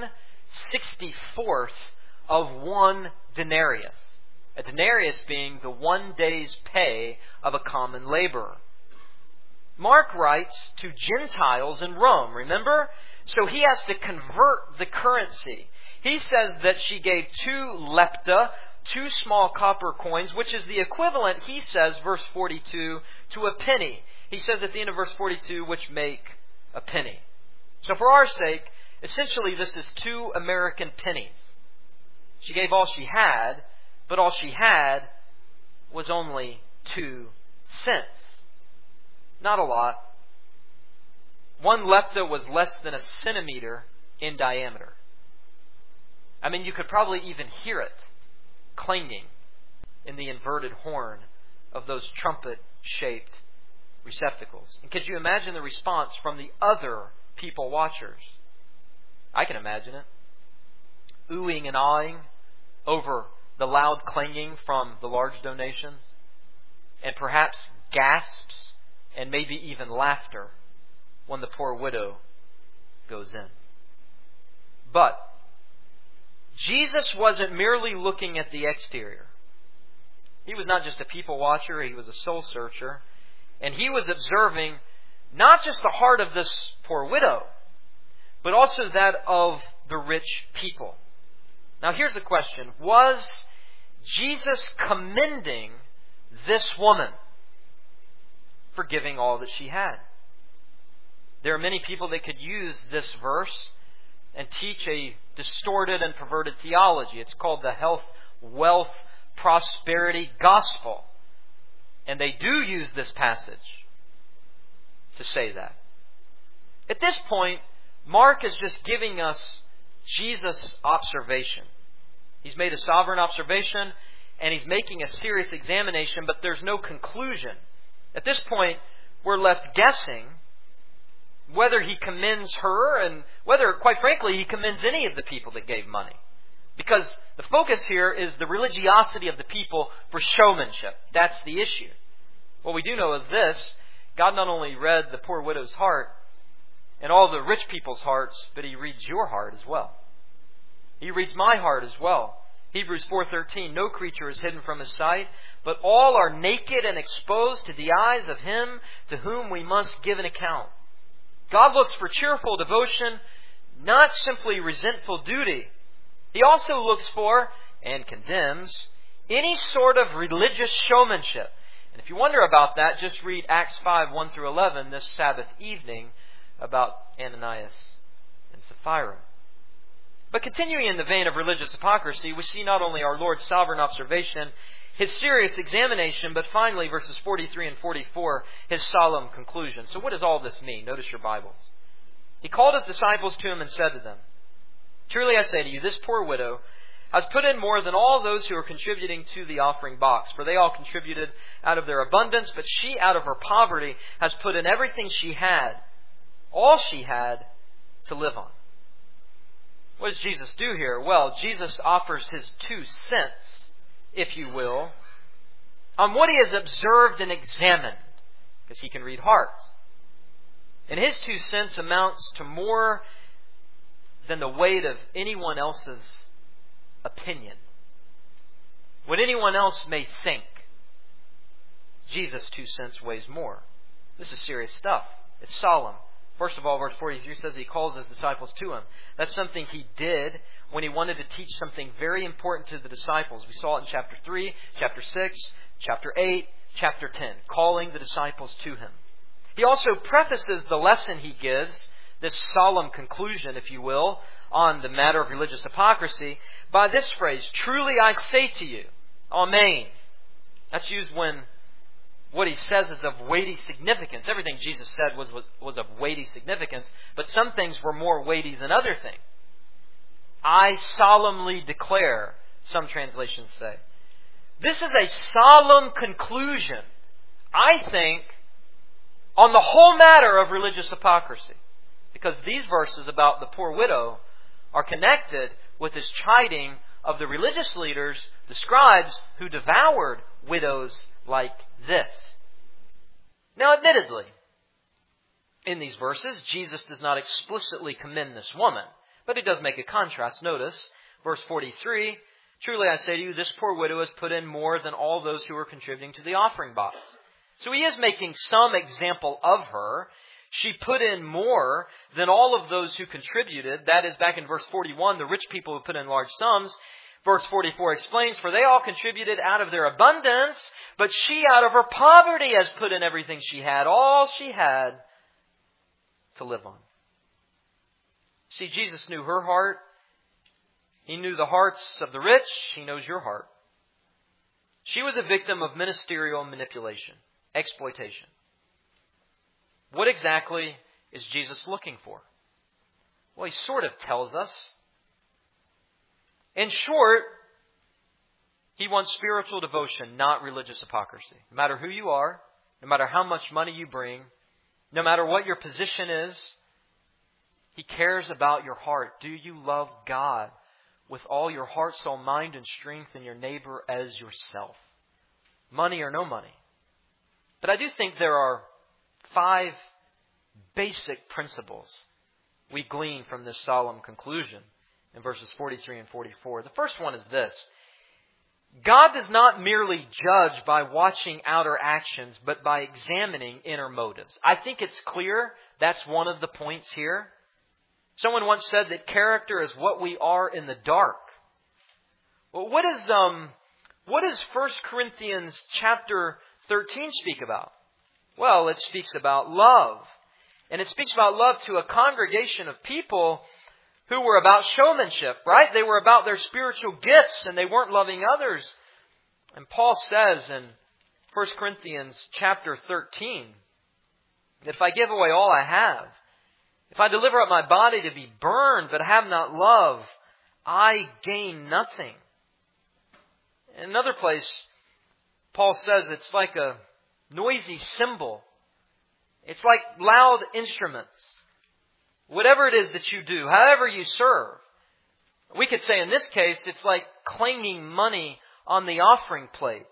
1/64th of one denarius. A denarius being the 1 day's pay of a common laborer. Mark writes to Gentiles in Rome, remember? So he has to convert the currency. He says that she gave 2 lepta, 2 small copper coins, which is the equivalent, he says, verse 42, to a penny. He says at the end of verse 42, which make a penny. So for our sake, essentially this is 2 American pennies. She gave all she had, but all she had was only 2 cents. Not a lot. 1 lepta was less than a centimeter in diameter. I mean, you could probably even hear it clanging in the inverted horn of those trumpet-shaped receptacles. And could you imagine the response from the other people watchers? I can imagine it. Oohing and awing over the loud clanging from the large donations, and perhaps gasps and maybe even laughter when the poor widow goes in. But Jesus wasn't merely looking at the exterior. He was not just a people watcher, he was a soul searcher. And he was observing not just the heart of this poor widow, but also that of the rich people. Now here's a question. Was Jesus commending this woman for giving all that she had? There are many people that could use this verse and teach a distorted and perverted theology. It's called the health, wealth, prosperity gospel. And they do use this passage to say that. At this point, Mark is just giving us Jesus' observation. He's made a sovereign observation and he's making a serious examination, but there's no conclusion. At this point, we're left guessing whether he commends her and whether, quite frankly, he commends any of the people that gave money. Because the focus here is the religiosity of the people for showmanship. That's the issue. What we do know is this: God not only read the poor widow's heart and all the rich people's hearts, but He reads your heart as well. He reads my heart as well. Hebrews 4:13, no creature is hidden from His sight, but all are naked and exposed to the eyes of Him to whom we must give an account. God looks for cheerful devotion, not simply resentful duty. He also looks for, and condemns, any sort of religious showmanship. And if you wonder about that, just read Acts 5, 1 through 11 this Sabbath evening about Ananias and Sapphira. But continuing in the vein of religious hypocrisy, we see not only our Lord's sovereign observation, His serious examination, but finally, verses 43 and 44, His solemn conclusion. So what does all this mean? Notice your Bibles. He called His disciples to Him and said to them, "Truly I say to you, this poor widow has put in more than all those who are contributing to the offering box. For they all contributed out of their abundance, but she out of her poverty has put in everything she had, all she had to live on." What does Jesus do here? Well, Jesus offers His 2 cents, if you will, on what He has observed and examined, because He can read hearts. And His 2 cents amounts to more than the weight of anyone else's opinion. What anyone else may think, Jesus' 2 cents weighs more. This is serious stuff. It's solemn. First of all, verse 43 says He calls His disciples to Him. That's something He did when He wanted to teach something very important to the disciples. We saw it in chapter 3, chapter 6, chapter 8, chapter 10, calling the disciples to Him. He also prefaces the lesson He gives, this solemn conclusion, if you will, on the matter of religious hypocrisy, by this phrase, "Truly I say to you, Amen." That's used when what He says is of weighty significance. Everything Jesus said was of weighty significance, but some things were more weighty than other things. "I solemnly declare," some translations say. This is a solemn conclusion, I think, on the whole matter of religious hypocrisy. Because these verses about the poor widow are connected with His chiding of the religious leaders, the scribes, who devoured widows like this. Now, admittedly, in these verses, Jesus does not explicitly commend this woman, but he does make a contrast. Notice, verse 43, "Truly I say to you, this poor widow has put in more than all those who are contributing to the offering box." So he is making some example of her. She put in more than all of those who contributed. That is, back in verse 41, the rich people who put in large sums. Verse 44 explains, "For they all contributed out of their abundance, but she out of her poverty has put in everything she had, all she had to live on." See, Jesus knew her heart. He knew the hearts of the rich. He knows your heart. She was a victim of ministerial manipulation, exploitation. What exactly is Jesus looking for? Well, he sort of tells us. In short, he wants spiritual devotion, not religious hypocrisy. No matter who you are, no matter how much money you bring, no matter what your position is, he cares about your heart. Do you love God with all your heart, soul, mind, and strength, and your neighbor as yourself? Money or no money. But I do think there are 5 basic principles we glean from this solemn conclusion in verses 43 and 44. The first one is this: God does not merely judge by watching outer actions, but by examining inner motives. I think it's clear that's one of the points here. Someone once said that character is what we are in the dark. Well, what does 1 Corinthians chapter 13 speak about? Well, it speaks about love. And it speaks about love to a congregation of people who were about showmanship, right? They were about their spiritual gifts and they weren't loving others. And Paul says in 1 Corinthians chapter 13 that if I give away all I have, if I deliver up my body to be burned but have not love, I gain nothing. In another place, Paul says it's like a noisy cymbal. It's like loud instruments. Whatever it is that you do, however you serve. We could say in this case, it's like clanging money on the offering plate.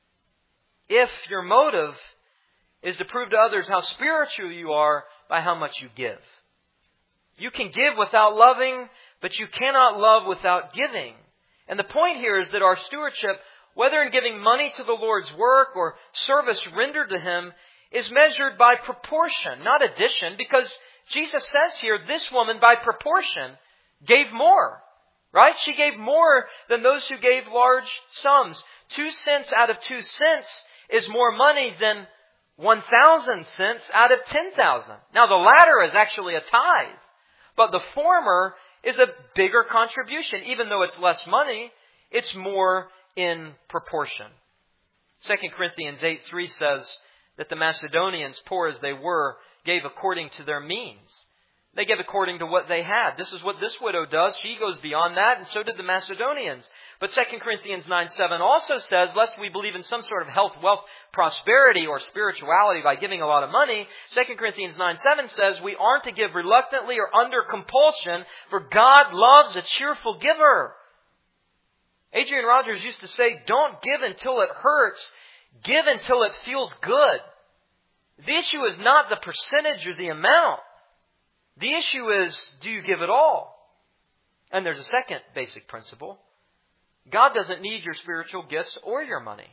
If your motive is to prove to others how spiritual you are by how much you give. You can give without loving, but you cannot love without giving. And the point here is that our stewardship, whether in giving money to the Lord's work or service rendered to Him, is measured by proportion, not addition, because Jesus says here, this woman by proportion gave more, right? She gave more than those who gave large sums. 2 cents out of 2 cents is more money than 1,000 cents out of 10,000. Now the latter is actually a tithe, but the former is a bigger contribution. Even though it's less money, it's more in proportion. 2 Corinthians 8:3 says that the Macedonians, poor as they were, gave according to their means. They gave according to what they had. This is what this widow does. She goes beyond that, and so did the Macedonians. But 2 Corinthians 9:7 also says, lest we believe in some sort of health, wealth, prosperity, or spirituality by giving a lot of money, 2 Corinthians 9:7 says we aren't to give reluctantly or under compulsion, for God loves a cheerful giver. Adrian Rogers used to say, don't give until it hurts. Give until it feels good. The issue is not the percentage or the amount. The issue is, do you give it all? And there's a second basic principle. God doesn't need your spiritual gifts or your money.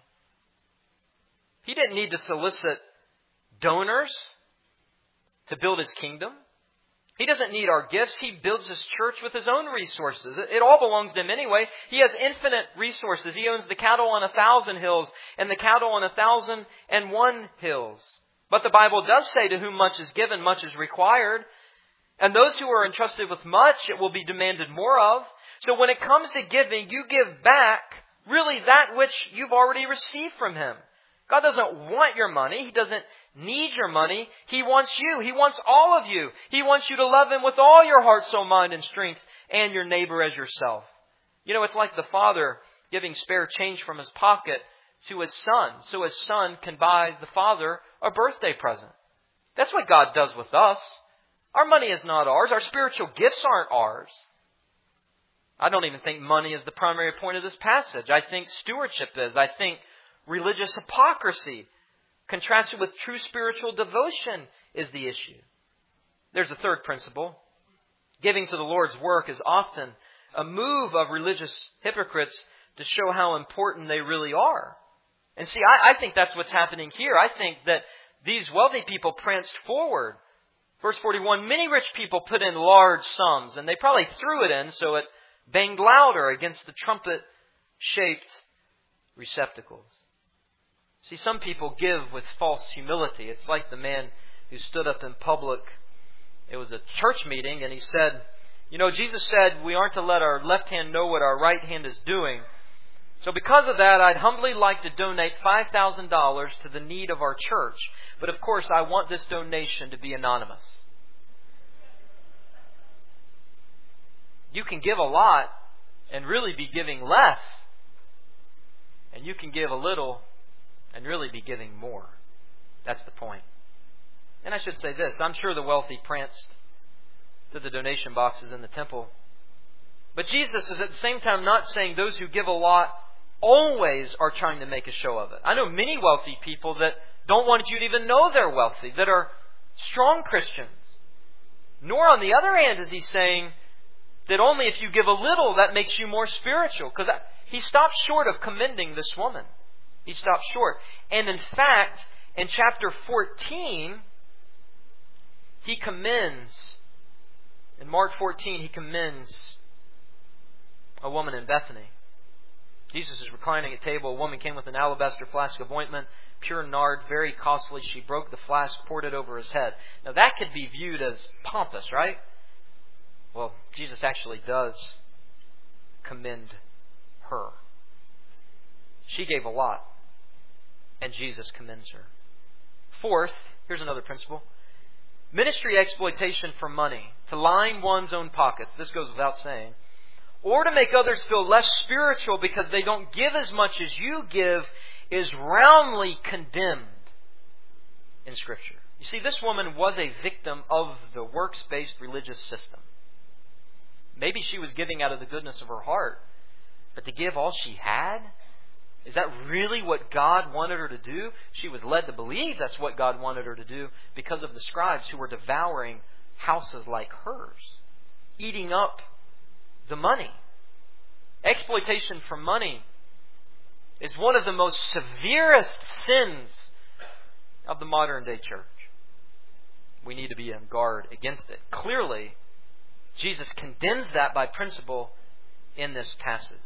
He didn't need to solicit donors to build His kingdom. He doesn't need our gifts. He builds His church with His own resources. It all belongs to Him anyway. He has infinite resources. He owns the cattle on 1,000 hills and the cattle on 1,001 hills. But the Bible does say, to whom much is given, much is required. And those who are entrusted with much, it will be demanded more of. So when it comes to giving, you give back really that which you've already received from Him. God doesn't want your money. He doesn't need your money. He wants you. He wants all of you. He wants you to love Him with all your heart, soul, mind, and strength, and your neighbor as yourself. You know, it's like the father giving spare change from his pocket to his son, so his son can buy the father a birthday present. That's what God does with us. Our money is not ours. Our spiritual gifts aren't ours. I don't even think money is the primary point of this passage. I think stewardship is. I think religious hypocrisy contrasted with true spiritual devotion is the issue. There's a third principle. Giving to the Lord's work is often a move of religious hypocrites to show how important they really are. And see, I think that's what's happening here. I think that these wealthy people pranced forward. Verse 41, many rich people put in large sums, and they probably threw it in so it banged louder against the trumpet-shaped receptacles. See, some people give with false humility. It's like the man who stood up in public. It was a church meeting, and he said, Jesus said we aren't to let our left hand know what our right hand is doing. So because of that, I'd humbly like to donate $5,000 to the need of our church. But of course, I want this donation to be anonymous. You can give a lot and really be giving less. And you can give a little and really be giving more. That's the point. And I should say this. I'm sure the wealthy pranced to the donation boxes in the temple. But Jesus is at the same time not saying those who give a lot always are trying to make a show of it. I know many wealthy people that don't want you to even know they're wealthy, that are strong Christians. Nor on the other hand is he saying that only if you give a little that makes you more spiritual. Because he stopped short of commending this woman. He stopped short. And in fact, in chapter 14, he commends, in Mark 14, he commends a woman in Bethany. Jesus is reclining at table. A woman came with an alabaster flask of ointment, pure nard, very costly. She broke the flask, poured it over his head. Now that could be viewed as pompous, right? Well, Jesus actually does commend her. She gave a lot, and Jesus commends her. Fourth, here's another principle. Ministry exploitation for money, to line one's own pockets. This goes without saying. Or to make others feel less spiritual because they don't give as much as you give is roundly condemned in Scripture. You see, this woman was a victim of the works-based religious system. Maybe she was giving out of the goodness of her heart, but to give all she had? Is that really what God wanted her to do? She was led to believe that's what God wanted her to do because of the scribes who were devouring houses like hers, eating up the money. Exploitation for money is one of the most severest sins of the modern day church. We need to be on guard against it. Clearly, Jesus condemns that by principle in this passage.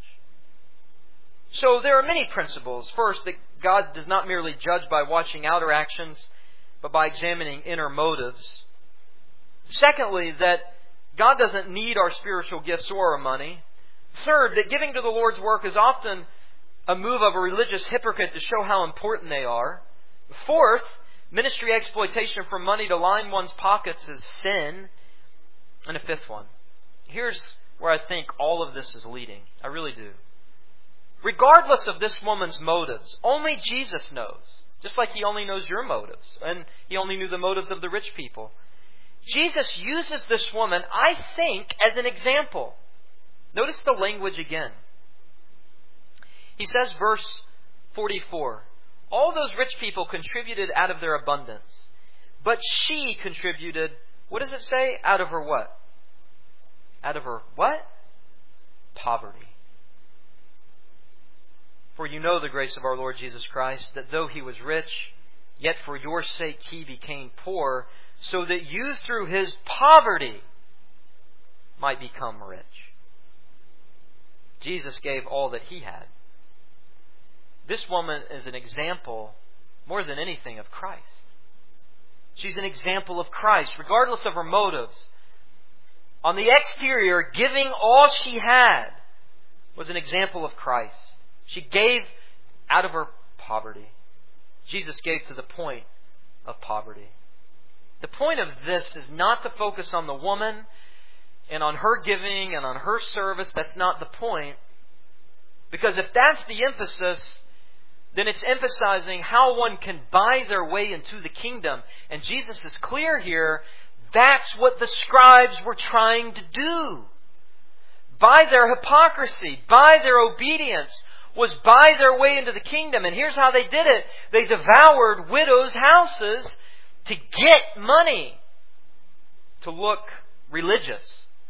So there are many principles. First, that God does not merely judge by watching outer actions, but by examining inner motives. Secondly, that God doesn't need our spiritual gifts or our money. Third, that giving to the Lord's work is often a move of a religious hypocrite to show how important they are. Fourth, ministry exploitation for money to line one's pockets is sin. And a fifth one. Here's where I think all of this is leading. I really do. Regardless of this woman's motives, only Jesus knows. Just like He only knows your motives. And He only knew the motives of the rich people. Jesus uses this woman, I think, as an example. Notice the language again. He says, verse 44, all those rich people contributed out of their abundance. But she contributed, what does it say? Out of her what? Out of her what? Poverty. For you know the grace of our Lord Jesus Christ, that though He was rich, yet for your sake He became poor, so that you through His poverty might become rich. Jesus gave all that He had. This woman is an example, more than anything, of Christ. She's an example of Christ, regardless of her motives. On the exterior, giving all she had was an example of Christ. She gave out of her poverty. Jesus gave to the point of poverty. The point of this is not to focus on the woman and on her giving and on her service. That's not the point. Because if that's the emphasis, then it's emphasizing how one can buy their way into the kingdom. And Jesus is clear here, that's what the scribes were trying to do. by their hypocrisy, by their obedience, was by their way into the kingdom. And here's how they did it. They devoured widows' houses to get money, to look religious,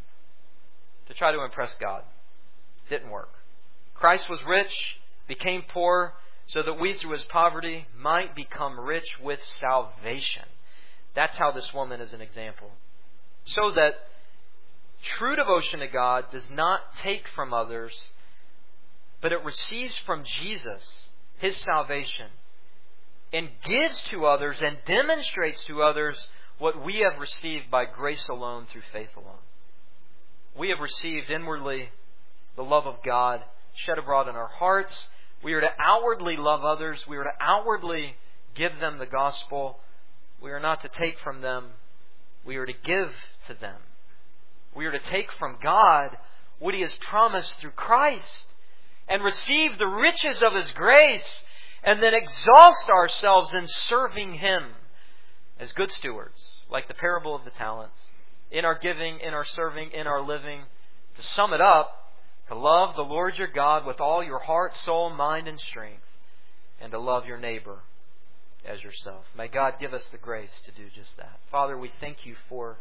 to try to impress God. Didn't work. Christ was rich, became poor, so that we through His poverty might become rich with salvation. That's how this woman is an example. So that true devotion to God does not take from others, but it receives from Jesus His salvation and gives to others and demonstrates to others what we have received by grace alone through faith alone. We have received inwardly the love of God shed abroad in our hearts. We are to outwardly love others. We are to outwardly give them the gospel. We are not to take from them. We are to give to them. We are to take from God what He has promised through Christ and receive the riches of His grace and then exhaust ourselves in serving Him as good stewards, like the parable of the talents, in our giving, in our serving, in our living. To sum it up, to love the Lord your God with all your heart, soul, mind, and strength, and to love your neighbor as yourself. May God give us the grace to do just that. Father, we thank You for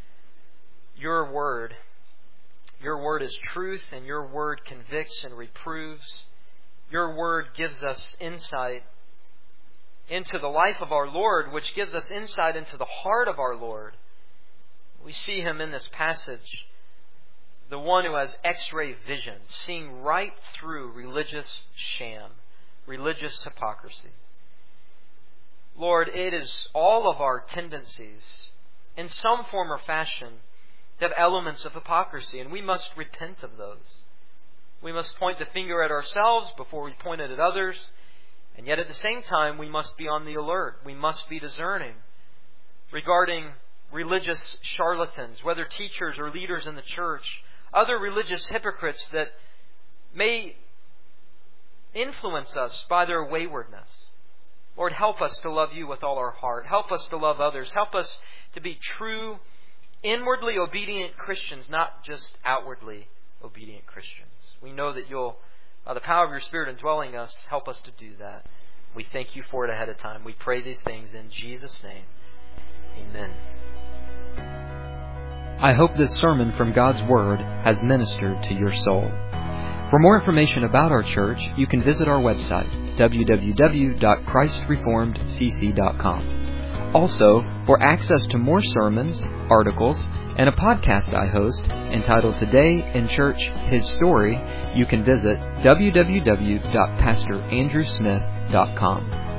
Your Word. Your Word is truth, and Your Word convicts and reproves. Your Word gives us insight into the life of our Lord, which gives us insight into the heart of our Lord. We see Him in this passage, the one who has X-ray vision, seeing right through religious sham, religious hypocrisy. Lord, it is all of our tendencies, in some form or fashion, that have elements of hypocrisy, and we must repent of those. We must point the finger at ourselves before we point it at others, and yet at the same time we must be on the alert. We must be discerning regarding religious charlatans, whether teachers or leaders in the church, other religious hypocrites that may influence us by their waywardness. Lord, help us to love You with all our heart. Help us to love others. Help us to be true, inwardly obedient Christians, not just outwardly obedient Christians. We know that You'll, by the power of Your Spirit indwelling us, help us to do that. We thank You for it ahead of time. We pray these things in Jesus' name. Amen. I hope this sermon from God's Word has ministered to your soul. For more information about our church, you can visit our website, www.christreformedcc.com. Also, for access to more sermons, articles, and a podcast I host entitled Today in Church, His Story, you can visit www.pastorandrewsmith.com.